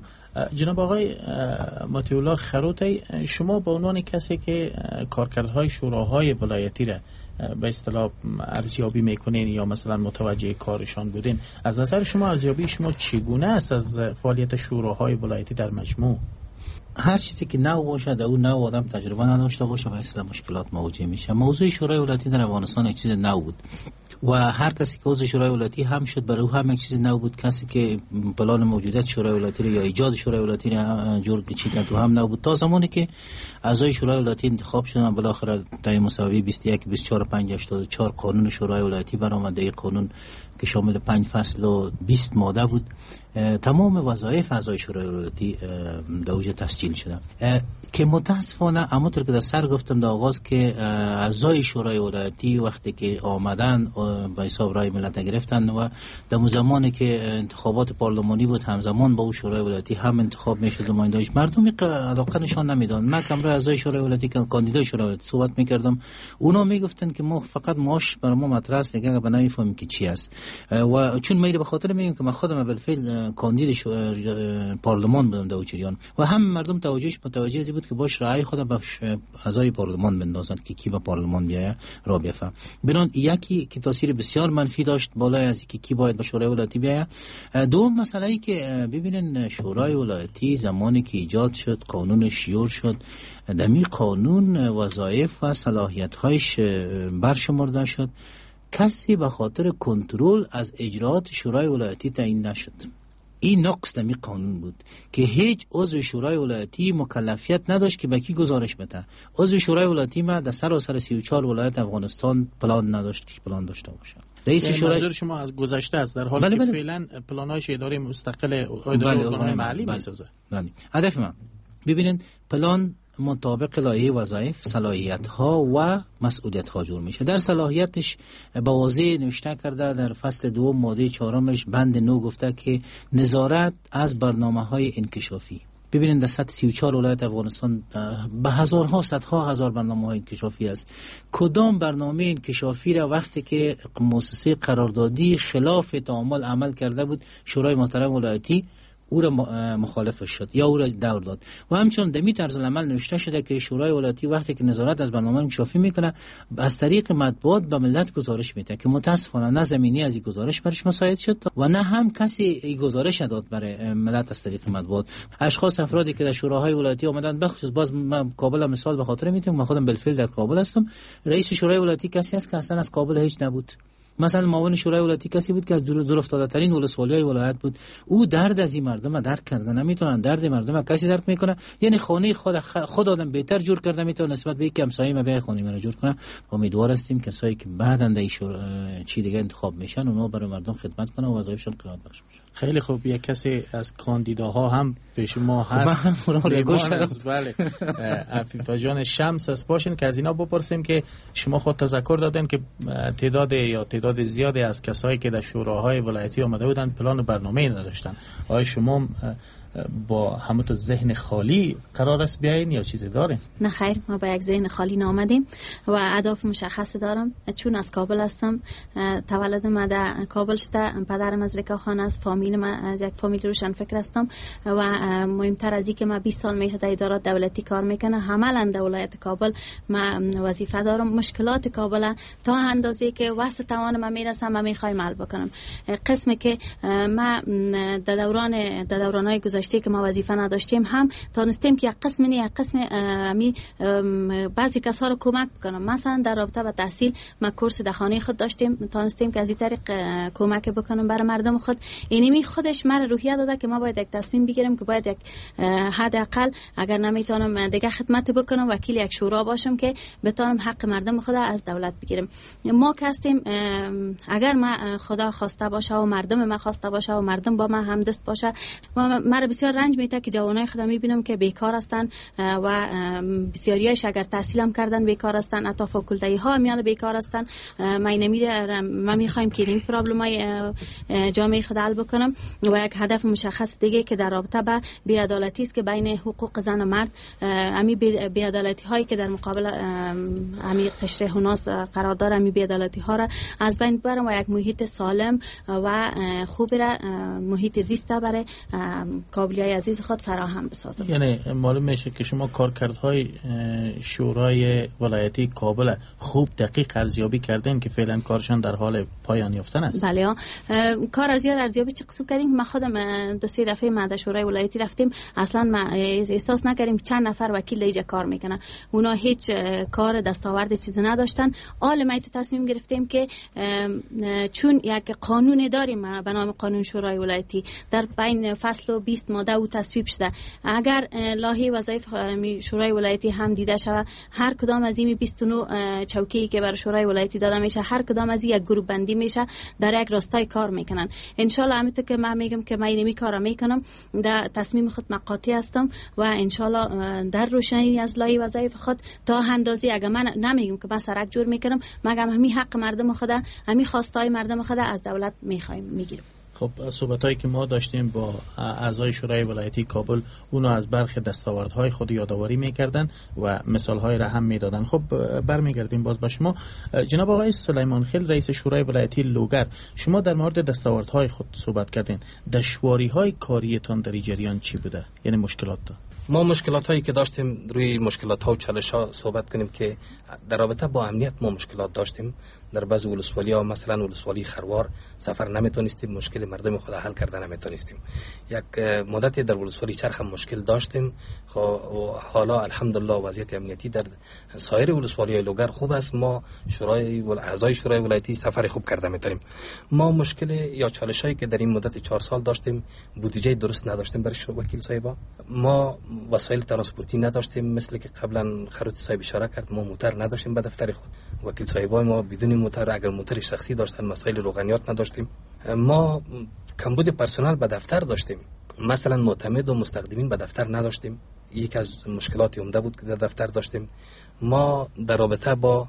جناب آقای مطیع الله خروتی، شما به عنوان کسی که کارکردهای شوراهای ولایتی را به اصطلاح ارزیابی میکنین یا مثلا متوجه کارشان بودین، از نظر شما ارزیابی شما چگونه است از فعالیت شوراهای ولایتی در مجموع؟ هر چیزی که نو باشد او نو آدم تجربه نداشته باشه و اصلا مشکلات مواجه میشه. موضوع شورای ولایتی در افغانستان یک چیز نو بود و هر کسی که عضو شورای ولایتی هم شد برای او هم یک چیز نو بود. کسی که پلان موجودیت شورای ولایتی یا ایجاد شورای ولایتی را جور چیدن هم نو بود تا زمانی که اعضای شورای ولایتی انتخاب شدن. بالاخره طی مساوی 21 24 5 84 قانون شورای ولایتی برآمد. این قانون که شامل 5 فصل و 20 ماده بود، تمام وظایف اعضای شورای ولایتی در اوج تسجیل شدن که متاسفانه همونطور که در سر گفتم در آغاز که اعضای شورای ولایتی وقتی که آمدن به حساب رای ملت گرفتن و در زمانی که انتخابات پارلمانی بود همزمان با شورای ولایتی هم انتخاب میشد نماینده‌اش، مردم علاقه نشان نمیدادن. من کمره اعضای شورای ولایتی که کاندیدای شورای ولایتی صحبت میکردم، اونا میگفتن که ما فقط ماش برای ما مطرح است، دیگه به نمیفهمیم که چی است. و چون میل به خاطر میگم که من خودم بالفعل کاندید پارلمان بودم در جریان و هم مردم متوجه از بود که باش رأی خود به اعضای پارلمان بندازند که کی به پارلمان بیاید را بیفهم. بنان یکی که تاثیر بسیار منفی داشت بالای از اینکه کی باید به شورای ولایتی بیاید. دوم مسئله ای که ببینین شورای ولایتی زمانی که ایجاد شد قانون شیور شد، دمی قانون وظایف و صلاحیت‌هایش برشمرده شد، کسی به خاطر کنترل از اجرات شورای ولایتی تعیین نشد. این نقص در قانون بود که هیچ عضو شورای ولایتی مکلفیت نداشت که به کی گزارش بده. عضو شورای ولایتی ما در سراسر 34 ولایت افغانستان پلان نداشت که پلان داشته باشه. رئیس شورای منظور شما از گذشته است، در حالی که فعلا پلان‌های اداره مستقل اداره محلی میسازه. هدف من ببینید پلان مطابق لایحه وظایف، صلاحیت‌ها و مسئولیت‌ها جور میشه. در صلاحیتش با واضح نوشته کرده در فصل 2 ماده 4 بند 9 گفته که نظارت از برنامه‌های انکشافی. ببینید در سطح 34 ولایت افغانستان به هزارها صدها هزار برنامه‌های انکشافی است. کدام برنامه انکشافی را وقتی که مؤسسه قراردادی خلاف تعامل عمل کرده بود شورای محترم ولایتی او را مخالف شد یا او را دور داد. و همچنین دمی طرز العمل نوشته شده که شورای ولایتی وقتی که نظارت از برنامه انکشافی میکنه از طریق مطبوعات به ملت گزارش میده که متاسفانه نه زمینی از این گزارش برش مساعد شد و نه هم کسی این گزارش داد برای ملت از طریق مطبوعات. اشخاص افرادی که در شوراهای ولایتی اومدن بخصوص باز من کابل مثال به خاطر میتونم، من خودم بالفعل در کابل هستم، رئیس شورای ولایتی کسی است که اصلا از کابل هیچ نبود. مثلا معاون شورای ولایتی کسی بود که از دور افتاده ترین ولسوالی‌های ولایت بود. او درد از این مردم درک کرده، نمیتونن درد مردم کسی درک میکنه. یعنی خانه خود آدم بهتر جور کرده میتونه نسبت به یک همسایه ما به خانه من جور کنه. امیدوار هستیم کسایی که بعداً در چی دیگه انتخاب میشن اونا برای مردم خدمت کنه و وظایفشون قرار بخش بشه. خیلی خوب. یک کسی از کاندیداها هم به شما هست، بله، عفیفه جان شمس است. باشین که از اینا بپرسیم که شما خود تذکر دادن که تعداد زیادی از کسایی که در شوراهای ولایتی آمده بودن پلان و برنامه نداشتن. آیا شما با همون تو ذهن خالی قرار است بیاین یا چیزی دارین؟ نه خیر، ما با یک ذهن خالی نآمدیم و اهداف مشخص دارم. چون از کابل هستم، تولد من در کابل شده، پدرم از رکاخانه است، فامیل من از یک فامیل روشنفکر هستم و مهمتر از این که من 20 سال میشه در ادارات دولتی کار میکنم. عملا در ولایت کابل من وظیفه دارم. مشکلات کابل تا اندازه‌ای که واسه توان من میرسم من میخوایم حل بکنم. قسمی که ما در دوران‌های گذشته که ما وظیفه نداشتیم هم تانستیم که یک قسم بعضی کسا رو کمک بکنم. مثلا در رابطه با تحصیل ما کورس در خانه خود داشتیم، تانستیم که از این طریق کمک بکنم برای مردم خود. اینمی خودش مرا روحیه داده که ما باید یک تصمیم بگیریم که باید یک حداقل اگر نمیتونم دیگه خدمت بکنم وکیل یک شورا باشم که بتونم حق مردم خود از دولت بگیرم. ما که هستیم اگر ما خدا خواسته باشه و مردم ما خواسته باشه و مردم با ما همدست باشه و مرا بسیار رنج میده که جوانای خودم میبینم که بیکار هستن و بسیاریش اگر تحصیل هم کردن بیکار هستن، حتی فاکولته ها میان بیکار هستن. ما میخوایم که این پرابلمای جامعه خود حل بکنم و یک هدف مشخص دیگه که در رابطه با بی‌عدالتی است که بین حقوق زن و مرد، امی بی‌عدالتی هایی که در مقابل امی قشر هناس قرار داره، امی بی‌عدالتی ها را از بین ببرم و یک محیط سالم و خوب را محیط زیست برای کابلیای عزیز خود فراهم بسازم. یعنی معلوم میشه که شما کارکردهای شورای ولایتی کابل خوب دقیق ارزیابی کردین که فعلا کارشان در حال پایان یافتن است. بله، کار ارزیابی چه قسم کردیم؟ ما خودم 2-3 دفعه ما در شورای ولایتی رفتیم، اصلا ما احساس نکردیم چند نفر وکیل اینجا کار میکنن. اونا هیچ کار دستاورد چیزی نداشتن. حال ما تصمیم گرفتیم که چون یک قانون داریم به نام قانون شورای ولایتی، در بین فصل 20 ماده او تصویب شده. اگر لایحه وظایف شورای ولایتی هم دیده شود، هر کدام از این 29 چوکی که برای شورای ولایتی داده میشه، هر کدام از یک گروه بندی میشه، در یک راستای کار میکنن. ان شاء الله همینطور که من میگم که من اینمی کارا میکنم، در تصمیم خود مقاطع هستم و ان شاء الله در روشنی از لایحه وظایف خود تا اندازی اگر من نمیگم که من سرک جور میکنم، مگم همین حق مردم خود، همین خواستای مردم خود از دولت میگیرم. خب صحبتایی که ما داشتیم با اعضای شورای ولایتی کابل، اونا از برخی دستاوردهای خود یادآوری میکردن و مثالهای را هم میدادن. خب برمیگردیم باز با شما جناب آقای سلیمان خیل، رئیس شورای ولایتی لوگر. شما در مورد دستاوردهای خود صحبت کردین. دشواری‌های کاریتان در این جریان چی بوده؟ یعنی مشکلات ما مشکلات هایی که داشتیم، روی مشکلات ها و چالش ها صحبت کنیم که در رابطه با امنیت ما مشکلات داشتیم. در بعض ولسوالی ها، مثلا ولسوالی خروار، سفر نمیتونستیم، مشکل مردم خود حل کردن نمیتونستیم. یک مدتی در ولسوالی چرخ هم مشکل داشتیم. حالا الحمدلله وضعیت امنیتی در سایر ولسوالی های لوگر خوب است. ما اعضای شورای ولایتی سفر خوب کرده میتونیم. ما مشکل یا چالش هایی که در این مدت 4 سال داشتیم، بودجه درست نداشتیم برای وکیل صاحبا. ما وسایل ترانسپورتی نداشتیم، مثل که قبلا خروت صاحب اشاره کرد، ما موتر نداشتیم به دفتر خود. وکیل صاحبای ما بدون موتر، اگر موتر شخصی داشتن، مسائل روغنیات نداشتیم. ما کمبود پرسنل به دفتر داشتیم، مثلا معتمد و مستخدمین به دفتر نداشتیم. یک از مشکلات عمده بود که در دفتر داشتیم. ما در رابطه با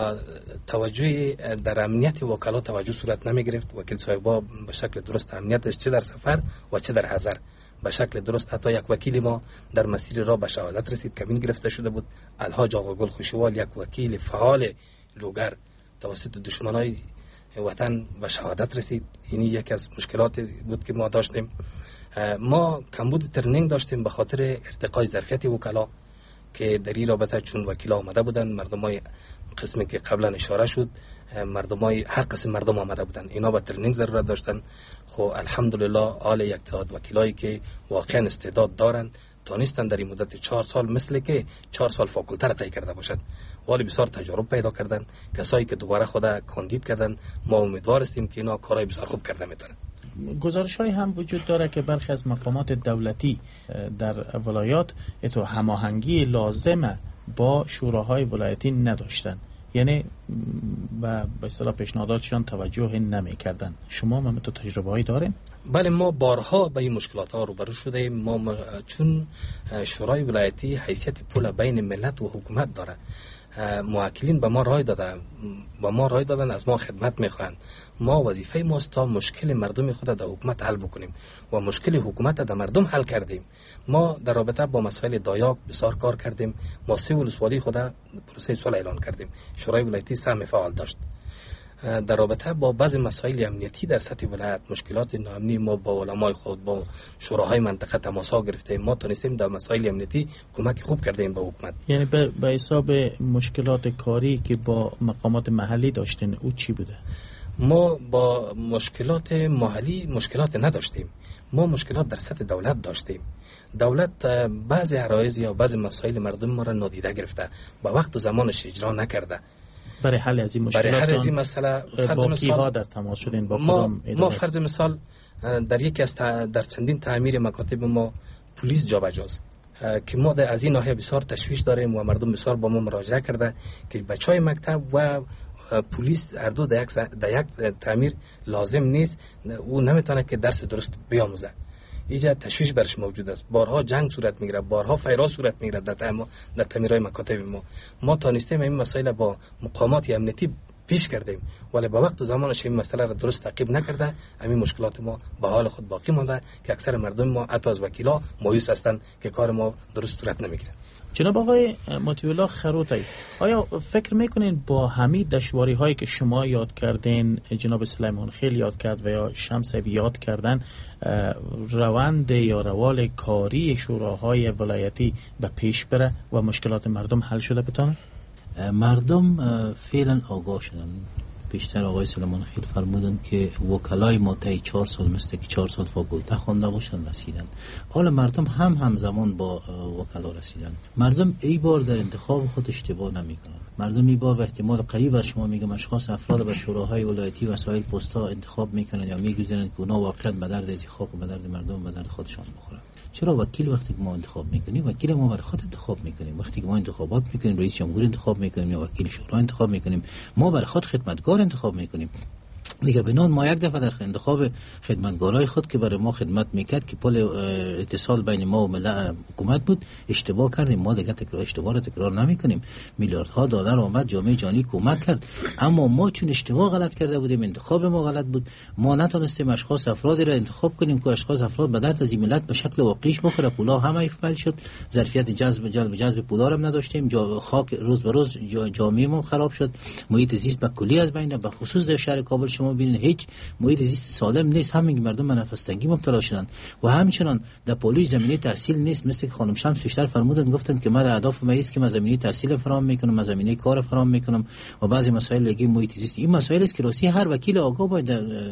توجه در امنیت وکلا توجه صورت نمی گرفت. وکیل صاحبا به شکل درست امنیتش چه در سفر و چه در حضر به شکل درست. حتی یک وکیل ما در مسیر را به شهادت رسید، کمین گرفته شده بود. الحاج آقا گل خوشوال، یک وکیل فعال لوگر، توسط دشمنای وطن به شهادت رسید. این یکی از مشکلات بود که ما داشتیم. ما کمبود ترنینگ داشتیم به خاطر ارتقای ظرفیت وکلا که در این رابطه چون وکیلا آمده بودن، مردمای قسمی که قبلا اشاره شد، مردمای هر قسم مردم آمده بودن، اینا با ترنینگ ضرورت داشتن. خب الحمدلله حال یک تعداد وکیلایی که واقعا استعداد دارن تانستن در این مدت 4 سال مثل که 4 سال فاکولته را طی کرده باشد، ولی بسیار تجارب پیدا کردن. کسایی که دوباره خود کاندید کردن، ما امیدوار هستیم که اینا کارهای بسیار خوب کرده میتونن. گزارش‌هایی هم وجود داره که برخی از مقامات دولتی در ولایات هماهنگی لازم با شوراهای ولایتی نداشتن. یعنی به اصطلاح پیشنهاداتشان توجه نمی‌کردن. شما هم تو تجربه‌ای دارین؟ بله، ما بارها به این مشکلات ها روبرو شده. ما چون شورای ولایتی حیثیت پل بین ملت و حکومت داره، موکلین به ما رای دادن از ما خدمت میخواهند. ما وظیفه ماست تا مشکل مردم خود در حکومت حل بکنیم و مشکل حکومت در مردم حل کردیم. ما در رابطه با مسائل دایاک بسیار کار کردیم. ما 3 ولسوالی خود پروسه صلح اعلان کردیم. شورای ولایتی سهم فعال داشت. در رابطه با بعضی مسائل امنیتی در سطح ولایت، مشکلات ناامنی، ما با علمای خود، با شوراهای منطقه تماس ها گرفتیم. ما تونستیم در مسائل امنیتی کمک خوب کردیم به حکومت. یعنی به حساب مشکلات کاری که با مقامات محلی داشتین او چی بوده؟ ما با مشکلات محلی مشکلات نداشتیم. ما مشکلات در سطح دولت داشتیم. دولت بعضی عرایض یا بعضی مسائل مردم ما را نادیده گرفته، با وقت و زمانش اجرا نکرده. برای حل از این مشکلات، برای حل از این مسئله با کیها در تماس شدین؟ با ما فرض مثال در یکی از در چندین تعمیر مکاتب ما پلیس جابجاست که ما از این ناحیه بسیار تشویش داریم و مردم بسیار با ما مراجعه کرده که بچهای مکتب و پلیس هر دو در یک تعمیر لازم نیست، او نمیتونه که درس درست بیاموزه. اینجا تشویش برش موجود است. بارها جنگ صورت میگیره، بارها فیرا صورت میگیره در تعمیرهای مکاتب ما تانستیم این مسائل با مقامات امنیتی پیش کردیم، ولی با وقت و زمانش این مسئله را درست تعقیب نکرده. همین مشکلات ما به حال خود باقی مانده که اکثر مردم ما حتی از وکیلا مایوس هستند که کار ما درست صورت نمیگیره. جناب آقای مطیع الله خروتی، آیا فکر میکنین با همین دشواری هایی که شما یاد کردین، جناب سلیمان خیل یاد کرد و یا شمس یاد کردن، روند یا روال کاری شوراهای ولایتی به پیش بره و مشکلات مردم حل شده بتونه؟ مردم فعلا آگاه شدن. بیشتر آقای سلیمان خیل فرمودن که وکلای ما تا 4 سال مثل که 4 سال فاکولته خوانده باشن رسیدن. حالا مردم همزمان با وکلا رسیدن. مردم ای بار در انتخاب خود اشتباه نمیکنن. مردم ای بار به احتمال قریب بر شما میگم اشخاص افراد به شوراهای ولایتی وسایل پستا انتخاب میکنن یا میگذارن که اونا واقعا به درد از خاک و به درد مردم و به درد خودشان بخورن. چرا وکیل وقتی که ما انتخاب میکنیم، وکیل ما برای خود انتخاب میکنیم. وقتی که ما انتخابات میکنیم، رئیس جمهور انتخاب میکنیم یا وکیل شورا انتخاب میکنیم، ما برای خود خدمتگار انتخاب میکنیم. دیگه بنان ما یک دفعه در انتخاب خدمتگارای خود که برای ما خدمت میکرد که پل اتصال بین ما و ملت حکومت بود، اشتباه کردیم. ما دیگه اشتباه رو تکرار نمیکنیم. میلیاردها دلار آمد، جامعه جهانی کمک کرد، اما ما چون اشتباه غلط کرده بودیم، انتخاب ما غلط بود، ما نتونستیم اشخاص افرادی را انتخاب کنیم که اشخاص افراد به درد از ملت به شکل واقعیش بخوره. پولا همه فعال شد، ظرفیت جذب پولا هم نداشتیم، خاک روز به روز جامعه ما خراب شد، محیط زیست به کلی از بین، به خصوص در شهر کابل شما ببینید هیچ محیط زیست سالم نیست. همین مردم به نفس تنگی مبتلا شدن و همچنان در پولیس زمینه تحصیل نیست. مثل که خانم شمس بیشتر فرمودن، گفتن که من اهداف مایست که من زمینه تحصیل فراهم میکنم، من زمینه کار فراهم میکنم و بعضی مسائل لگی محیط زیست. این مسائل است که راستی هر وکیل آگاه باید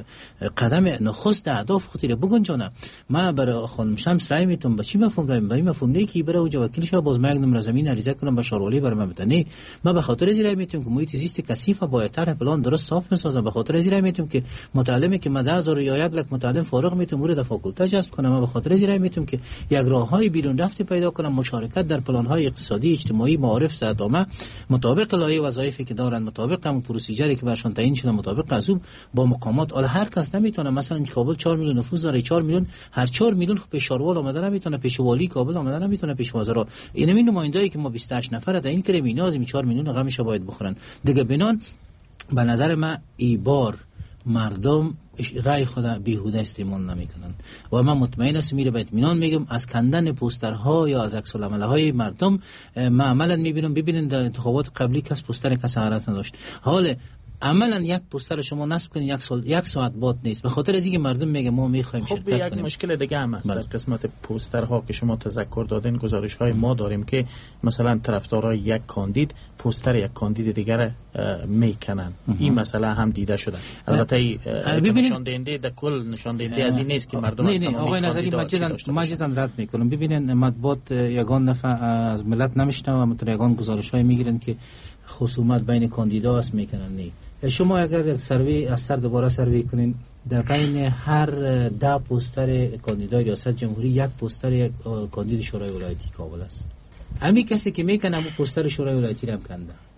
قدم نخست اهداف خودی رو بگنجانه. من برای خانم شمس رای میتونم، به چی مفهوم رای میتونم؟ مفهوم نه که برای اوج وکیل شه باز من نمره زمین عریضه کنم به شارولی برای من بده. نه، من به خاطر از رای میتونم که محیط زیست کثیف و با طرح پلان درست صاف بسازم. به خاطر از رای میتونم که متعلمی که من 10,000 یا 1 لک متعلم فارغ میتونم مورد فاکولته جذب کنم. من به خاطر از رای میتونم که یک راههای بیرون رفت پیدا کنم، مشارکت در پلان‌های اقتصادی، اجتماعی، معارف، زادامه مطابق لایحه وظایفی که دارن، مطابق هم پروسیجری که برشون تعیین شده، مطابق از اون با مقامات. حالا هر کس نمیتونه، مثلا کابل 4 میلیون نفوس داره، 4 میلیون هر 4 میلیون پیشوال آمده نمیتونه، پیشوالی کابل آمده نمیتونه، پیش وزرا. این نمایندهایی که ما 28 نفر در این کریم اینا از این 4 میلیون غمش باید بخورن دیگه. بنان به نظر من ای بار مردم رای خود بیهوده استعمال نمیکنن و من مطمئن هستم، میره به اطمینان میگم، از کندن پوسترها یا از عکس العملهای مردم من عملا میبینم. ببینید در انتخابات قبلی کس پوستر کس حرارت نداشت، حال عملا یک پوستر شما نصب کنید یک ساعت بعد نیست، به خاطر از اینکه مردم میگه ما میخوایم شرکت کنیم. خب یک مشکل دیگه هم هست در قسمت پوسترها که شما تذکر دادین. گزارش های ما داریم که مثلا طرفدارای یک کاندید پوستر یک کاندید دیگر میکنن. این مسئله هم دیده شده. البته نشان دهنده در کل نشان دهنده از این نیست که مردم نه آقای نظری مجددا رد میکنم. ببینید مطبوعات یگان دفعه از ملت نمیشنه و متر یگان گزارش های میگیرن که خصومت بین کاندیدا است میکنن. نه، شما اگر یک سروی از سر دوباره سروی کنین، در بین هر 10 پوستر کاندیدای ریاست جمهوری یک پوستر یک کاندید شورای ولایتی کابل است. همین کسی که میکنه پوستر شورای ولایتی هم کنده.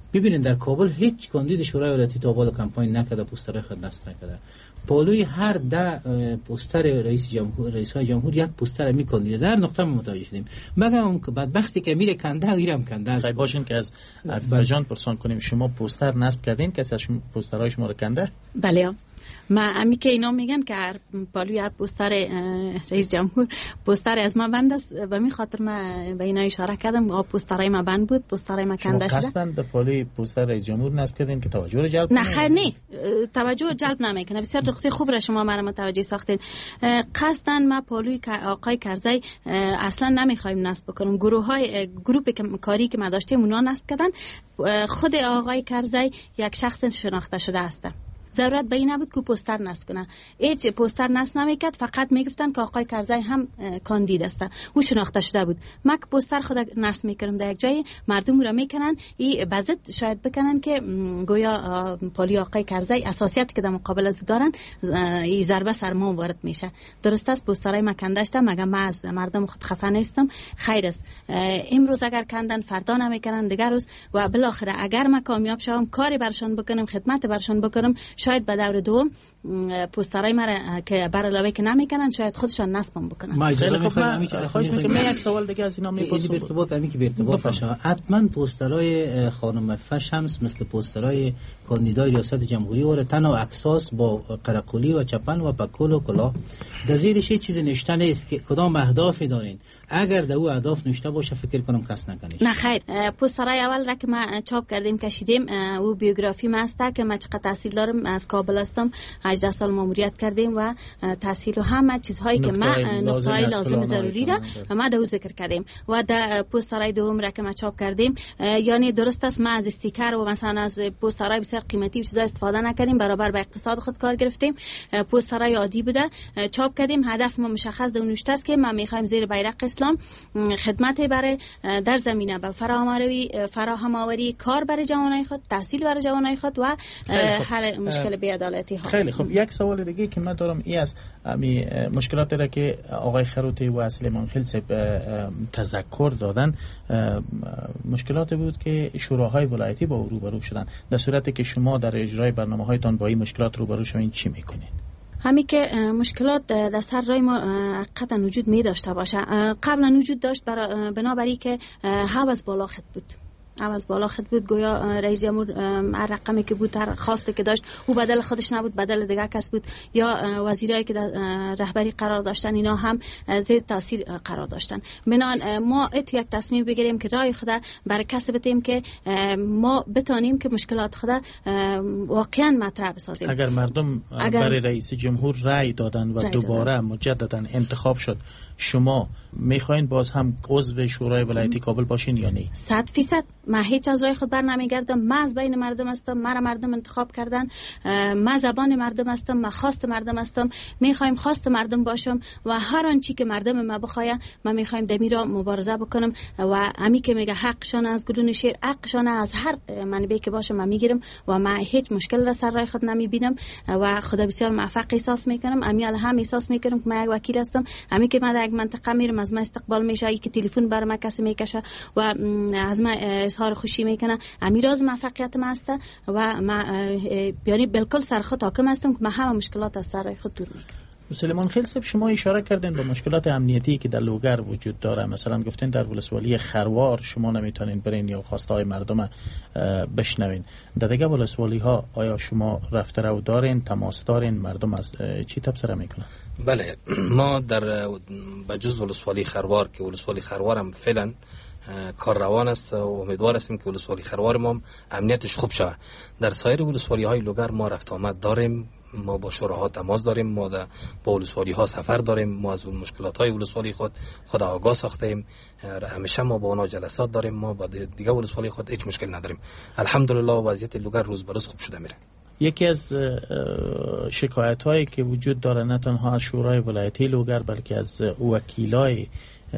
ببینید در کابل هیچ کاندید شورای ولایتی تا بالا کمپاین نکرده، پوستر خود نصب نکرده. پالوی هر 10 پوستر رئیس های جمهور یک پوستر می کاندید در نقطه متوجه شدیم. مگر اون بدبختی که میره کنده ایرم کنده است. باشین که از فجان پرسان کنیم شما پوستر نصب کردین؟ کسی از پوسترهای شما رو کنده؟ بله. ما امی که اینا میگن که پالوی هر پوستر رئیس جمهور پوستر از ما بند است، و می خاطر ما به اینا اشاره کردم. پوسترای ما بند بود، پوسترای ما کنده شده. شما قصداً در پالوی پوستر رئیس جمهور نصب کردین که توجه رو جلب کنه؟ نه خیر، نه توجه جلب نمیکنه. بسیار نکته خوب را شما مرا متوجه ساختین. قصداً ما پالوی آقای کرزی اصلا نمیخوایم نصب بکنیم. گروه کاری که ما داشتیم اونا نصب کردن. خود آقای کرزی یک شخص شناخته شده است. ضرورت به این نبود که پوستر نصب کنه. هیچ پوستر نصب نمیکرد، فقط میگفتن که آقای کرزی هم کاندید است. او شناخته شده بود. ما که پوستر خود نصب میکردم در یک جای، مردم را میکنن این بزد شاید بکنن که گویا پالی آقای کرزی اساسیت که در مقابل از دارن این ضربه سر ما وارد میشه. درست است پوسترای ما کنده است، مگر ما از مردم خود خفه نیستم. خیر است. امروز اگر کندن فردا نمیکنن دیگر روز، و بالاخره اگر ما کامیاب شوم کاری برشان بکنم، خدمت برشان بکنم، شاید به دور دوم پوسترای ما که بر علاوه که نمیکنن شاید خودشان نصبم بکنن. ما اجازه میخوایم خواهش میکنم من یک سوال دیگه از اینا میپرسم. به ارتباط فشا حتما پوسترای خانم فشمس مثل پوسترای کاندیدای ریاست جمهوری و تنها عکساس با قرقلی و چپن و پکول و کلاه دزیرش چیزی نشته نیست که کدام اهدافی دارین. اگر در او اهداف نشته باشه فکر کنم کس نکنه. نه خیر، پوسترای اول را که ما چاپ کردیم کشیدیم او بیوگرافی ما است که ما چقدر تحصیل دارم، از کابل هستم، 18 سال ماموریت کردیم و تحصیل و همه چیزهایی که ما نقطه‌های لازم ضروری را ما دو ذکر کردیم. و در پوسترای دوم را که ما چاپ کردیم یعنی درست است ما از استیکر و مثلا از پوسترای بسیار قیمتی و چیزا استفاده نکردیم، برابر با اقتصاد خود کار گرفتیم. پوسترای عادی بوده چاپ کردیم. هدف ما مشخص در نوشته است که ما می‌خوایم زیر بیرق اسلام خدمت برای در زمینه به فراهم آوری کار برای جوانای خود، تحصیل برای جوانای خود و حل مشکل بی‌عدالتی ها. خیلی خوب. یک سوال دیگه که من دارم این است، مشکلاتی را که آقای خروتی و سلیمان خیلسب تذکر دادن مشکلاتی بود که شوراهای ولایتی با او روبرو شدن. در صورتی که شما در اجرای برنامه‌هایتان با این مشکلات روبرو شوین چی میکنین؟ همین که مشکلات در سر راه ما قطعا وجود می داشته باشه. قبلا وجود داشت بنابراین که حواس بالا خط بود. عوض بالا خط بود، گویا رئیس جمهور هر رقمی که بود، هر خواسته که داشت او بدل خودش نبود، بدل دیگه کس بود، یا وزیرایی که در رهبری قرار داشتن اینا هم زیر تاثیر قرار داشتن. بنان ما تو یک تصمیم بگیریم که رای خود برای کسب بدیم که ما بتونیم که مشکلات خود واقعا مطرح بسازیم. اگر مردم برای رئیس جمهور رای دادن و دوباره مجددا انتخاب شد، شما میخواین باز هم عضو شورای ولایتی کابل باشین یا نه؟ 100%. من هیچ از رای خود بر نمیگردم. من از بین مردم هستم، مرا مردم انتخاب کردن، من زبان مردم هستم، من خواست مردم هستم، میخوایم خواست مردم باشم و هر آنچه که مردم ما بخواه من میخوایم دمی را مبارزه بکنم و امی که میگه حقشان از گلون شیر، حقشان از هر منبعی که باشه من میگیرم و من هیچ مشکل را سر رای خود نمیبینم و خدا بسیار موفق احساس میکنم. امی هم احساس میکنم که من یک وکیل هستم. امی که من در یک منطقه میرم از من استقبال میشه، که تلفن بر من کسی میکشه و از من اظهار خوشی میکنه، امی راز موفقیت ما است و من یعنی بالکل سر خود حاکم هستم که من همه مشکلات از سر خود دور میکنم. سلیمان خیلسب، شما اشاره کردین به مشکلات امنیتی که در لوگر وجود داره. مثلا گفتین در ولسوالی خروار شما نمیتونین برین یا خواستهای مردم بشنوین. در دیگه ولسوالی ها آیا شما رفته رو دارین، تماس دارین؟ مردم از چی تبصره میکنن؟ بله، ما در بجز ولسوالی خروار که ولسوالی خروار هم فعلا کار روان است و امیدوار هستیم که ولسوالی خروار ما امنیتش خوب شود. در سایر ولسوالی های لوگر ما رفت آمد داریم، ما با شوراها تماس داریم، ما با ولسوالی ها سفر داریم، ما از مشکلات های ولسوالی خود آگاه ساختیم، همیشه ما با اونا جلسات داریم، ما با دیگه ولسوالی خود هیچ مشکل نداریم. الحمدلله وضعیت لوگر روز به روز خوب شده میره. یکی از شکایت هایی که وجود داره نه تنها از شورای ولایتی لوگر بلکه از وکیلای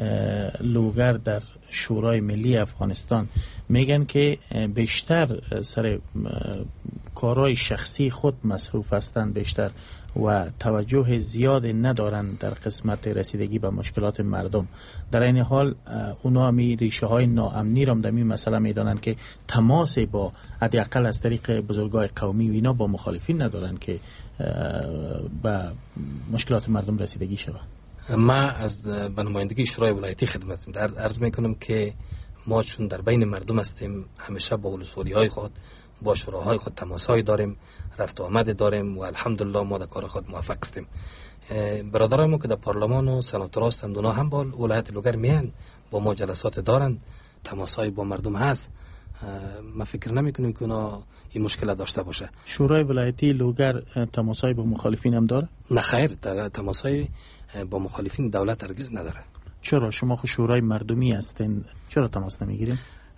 لوگر در شورای ملی افغانستان میگن که بیشتر سر کارهای شخصی خود مصروف هستند بیشتر و توجه زیاد ندارند در قسمت رسیدگی به مشکلات مردم. در این حال اونا همی ریشه های ناامنی را در این مسئله میدانند که تماس با حداقل از طریق بزرگای قومی و اینا با مخالفین ندارند که به مشکلات مردم رسیدگی شود. ما از به نمایندگی شورای ولایتی خدمت می‌کنم. عرض میکنم که ما چون در بین مردم هستیم همیشه با ولسوالی های خود با شوراهای خود تماس‌های داریم، رفت و آمد داریم و الحمدلله ما در کار خود موفق هستیم. برادرای ما که در پارلمان و سناتور هستند اونا هم با ولایت لوگر میان با ما جلسات دارند، تماس‌های با مردم هست. ما فکر نمی‌کنیم که اونا این مشکل داشته باشه. شورای ولایتی لوگر تماس‌های با مخالفین هم داره؟ نه خیر، تماس‌های با مخالفین دولت هرگز نداره. چرا شما خود شورای مردمی هستین، چرا تماس نمیگیریم؟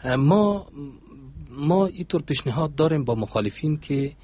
ما اینطور پیشنهاد داریم با مخالفین که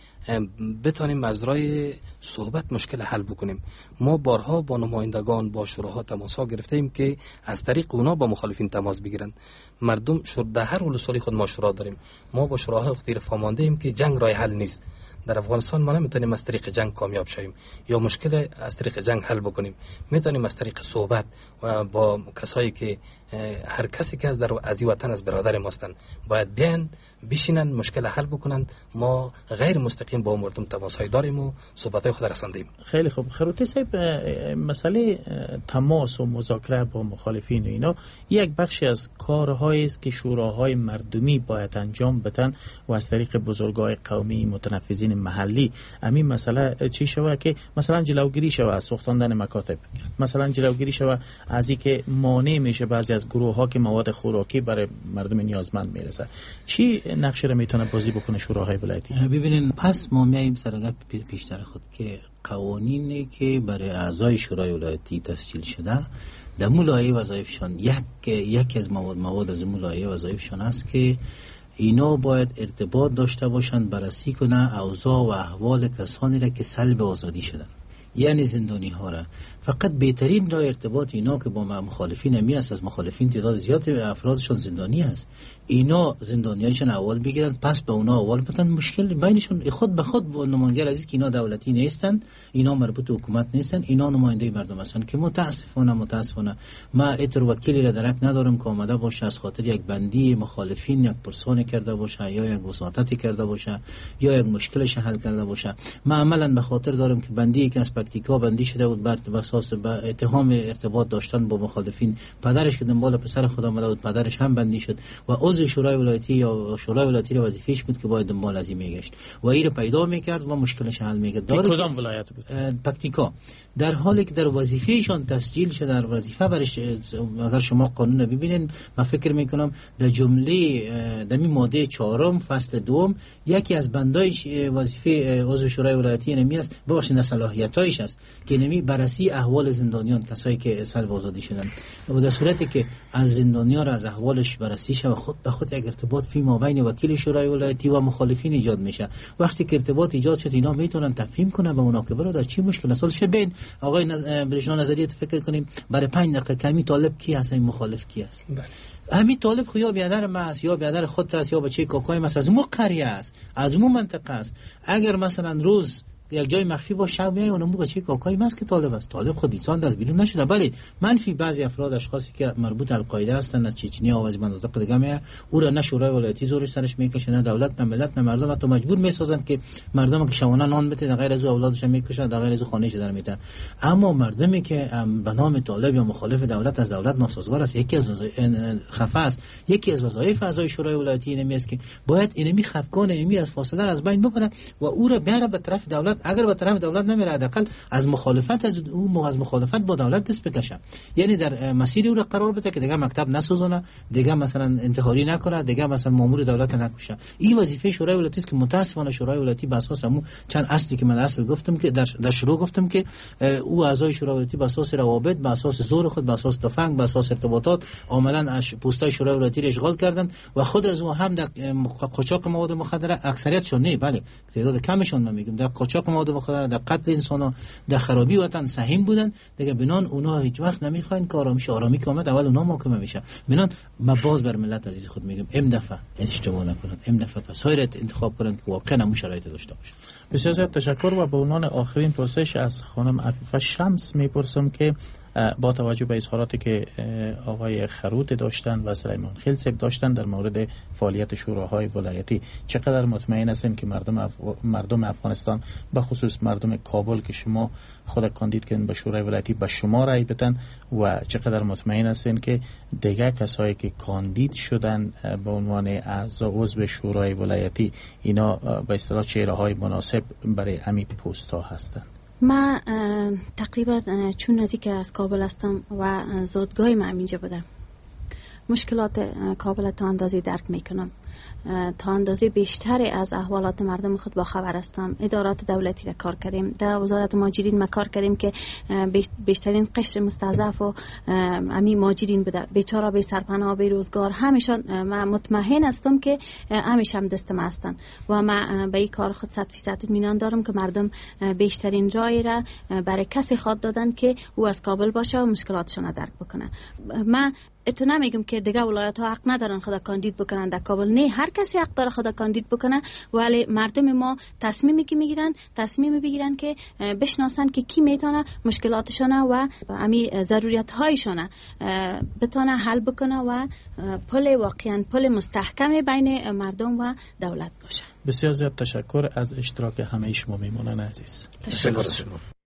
بتانیم از راه صحبت مشکل حل بکنیم. ما بارها با نمایندگان با شوراها تماس‌ها گرفتیم که از طریق اونا با مخالفین تماس بگیرن. مردم در هر ولسوالی خود ما شورا داریم. ما با شوراهای خود فهمانده ایم که جنگ راه حل نیست. در افغانستان ما نمیتونیم از طریق جنگ کامیاب شویم یا مشکل از طریق جنگ حل بکنیم. میتونیم از طریق صحبت و با کسایی که هر کسی که از این وطن از برادر ما هستند باید بیان بشینن مشکل حل بکنن. ما غیر مستقیم با مردم تماس‌های داریم و صحبت‌های خود رساندیم. خیلی خوب. خروتی صاحب، مسئله تماس و مذاکره با مخالفین و اینا یک بخشی از کارهایی است که شوراهای مردمی باید انجام بدن و از طریق بزرگای قومی متنفذین محلی همین مسئله چی شوه که مثلا جلوگیری شوه از سوختاندن مکاتب، مثلا جلوگیری شوه از اینکه مانع میشه بعضی از گروه‌ها که مواد خوراکی برای مردم نیازمند میرسه. چی نقش را میتونه بازی بکنه شوراهای ولایتی؟ ببینین، پس ما میایم سرگپ پیشتر خود که قوانینی که برای اعضای شورای ولایتی تسجیل شده در مولایه وظایفشان یکی از مواد از مولایه وظایفشان است که اینا باید ارتباط داشته باشند، بررسی کنه اوضاع و احوال کسانی را که سلب آزادی شدن، یعنی زندانی ها را. فقط بهترین راه ارتباط اینا که با مخالفین همی است. از مخالفین تعداد زیاد افرادشون زندانی است. اینا زندانیایشون اول بگیرن، پس به اونا اول بدن. مشکل بینشون خود به خود نماینده از که اینا دولتی نیستن، اینا مربوط به حکومت نیستن، اینا نماینده مردم هستن که متاسفانه ما اتر وکیلی را درک ندارم که آمده باشه از خاطر یک بندی مخالفین یک پرسون کرده باشه یا یک وساطتی کرده باشه یا یک مشکلش حل کرده باشه. ما عملا به خاطر دارم که بندی که از پکتیکا بندی شده بود بر اساس به اتهام ارتباط داشتن با مخالفین، پدرش که دنبال پسر خود آمده بود پدرش هم بندی شد و عضو شورای ولایتی یا شورای ولایتی را وظیفه‌اش بود که باید دنبال از این میگشت و این را پیدا میکرد و مشکلش حل میکرد. کدام ولایت بود؟ پکتیکا. در حالی که در وظیفه‌شان تسجیل شده، در وظیفه برش اگر شما قانون ببینید، من فکر میکنم در جمله در ماده 4 فصل 2 یکی از بندای وظیفه عضو شورای ولایتی نمی است، ببخشید صلاحیتایش است که نمی بررسی احوال زندانیان، کسایی که سلب آزادی شدن، و در صورتی که از زندانیان را از احوالش بررسی شه و خود به خود یک ارتباط فی ما بین وکیل شورای ولایتی و مخالفین ایجاد میشه. وقتی که ارتباط ایجاد شد اینا میتونن تفهیم کنن به اونا که برادر چی مشکل است. شبین آقای برشنا نظریه فکر کنیم برای 5 دقیقه کمی طالب کی هست، این مخالف کی است. همین طالب خو یا بیادر ما است یا بیادر خود است یا بچه کاکای ما است، از مو قریه است، از مو منطقه است. اگر مثلا روز یک جای مخفی باشه میای اونم بچه کاکای ما است که طالب است. طالب خود انسان از بیرون نشده، ولی منفی بعضی افراد اشخاصی که مربوط القاعده هستند از چچنیا و از مناطق دیگه میای او را نه شورای ولایتی زورش سرش میکشه، نه دولت، نه ملت، نه مردم، تو مجبور میسازند که مردم که شوانه نان بده، غیر از اولادش میکشن، غیر از خانه‌اش در میته. اما مردمی که به نام طالب یا مخالف دولت از دولت ناسازگار است، یکی از خفه است، یکی از وظایف اعضای شورای ولایتی اینمی است که باید اینمی خفگان اینمی از فاصله از بین ببره و او را بیاره به طرف دولت. اگر به طرف دولت نمیره، حداقل از مخالفت از مخالفت با دولت دست بکشه، یعنی در مسیر او را قرار بده که دیگه مکتب نسوزونه، دیگه مثلا انتحاری نکنه، دیگه مثلا مامور دولت نکشه. این وظیفه شورای ولایتی است که متاسفانه شورای ولایتی به اساس همون چند اصلی که من اصل گفتم که در شروع گفتم که او اعضای شورای ولایتی به اساس روابط، به اساس زور خود، به اساس تفنگ، به اساس ارتباطات عملاً پستای شورای ولایتی را اشغال کردند و خود از او هم در قاچاق مواد مخدر اکثریتشون نه، بله تعداد کمشون من میگم در قاچاق سوراخ مواد مخدر، در قتل انسان، در خرابی وطن سهم بودن. دیگه بنان اونا هیچ وقت نمیخواین که آرامی که آمد اول اونا محاکمه میشن. بنان ما باز بر ملت عزیز خود میگم ام دفعه اشتباه نکنن، ام دفعه وسایل انتخاب کنن که واقعا همون شرایط داشته باشه. بسیار زیاد تشکر. و به عنوان آخرین پرسش از خانم عفیفه شمس میپرسم که با توجه به اظهاراتی که آقای خروت داشتن و سلیمان خیلسب داشتن در مورد فعالیت شوراهای ولایتی، چقدر مطمئن هستین که مردم افغانستان به خصوص مردم کابل که شما خود کاندید کردین به شورای ولایتی به شما رای بدن و چقدر مطمئن هستین که دیگه کسایی که کاندید شدن به عنوان عضو شورای ولایتی اینا به اصطلاح چهره‌های مناسب برای همین پست ها هستن؟ ما تقریبا چون نزدیک از کابل هستم و زادگاه من اینجا بودم، مشکلات کابل تا اندازه درک میکنم، تا اندازه بیشتر از احوالات مردم خود با خبر هستم. ادارات دولتی را کار کردیم، در وزارت مهاجرین ما کار کردیم که بیشترین قشر مستضعف و امی مهاجرین بوده، بیچاره، بی سرپناه، بی روزگار، همیشان ما مطمئن هستم که همیشه دست ما هستن و ما به این کار خود 100% اطمینان دارم که مردم بیشترین رای را برای کسی خود دادن که او از کابل باشه و مشکلاتشون را درک بکنه. من اتو نمیگم که دیگه ولایت ها حق ندارن خدا کاندید بکنن در کابل، نه، هر کسی حق داره خدا کاندید بکنه، ولی مردم ما تصمیمی که میگیرن بگیرن که بشناسن که کی میتونه مشکلاتشون و امی ضرورت هایشون بتونه حل بکنه و پل واقعا پل مستحکم بین مردم و دولت باشه. بسیار زیاد تشکر از اشتراک همه شما میمونن عزیز. تشکر.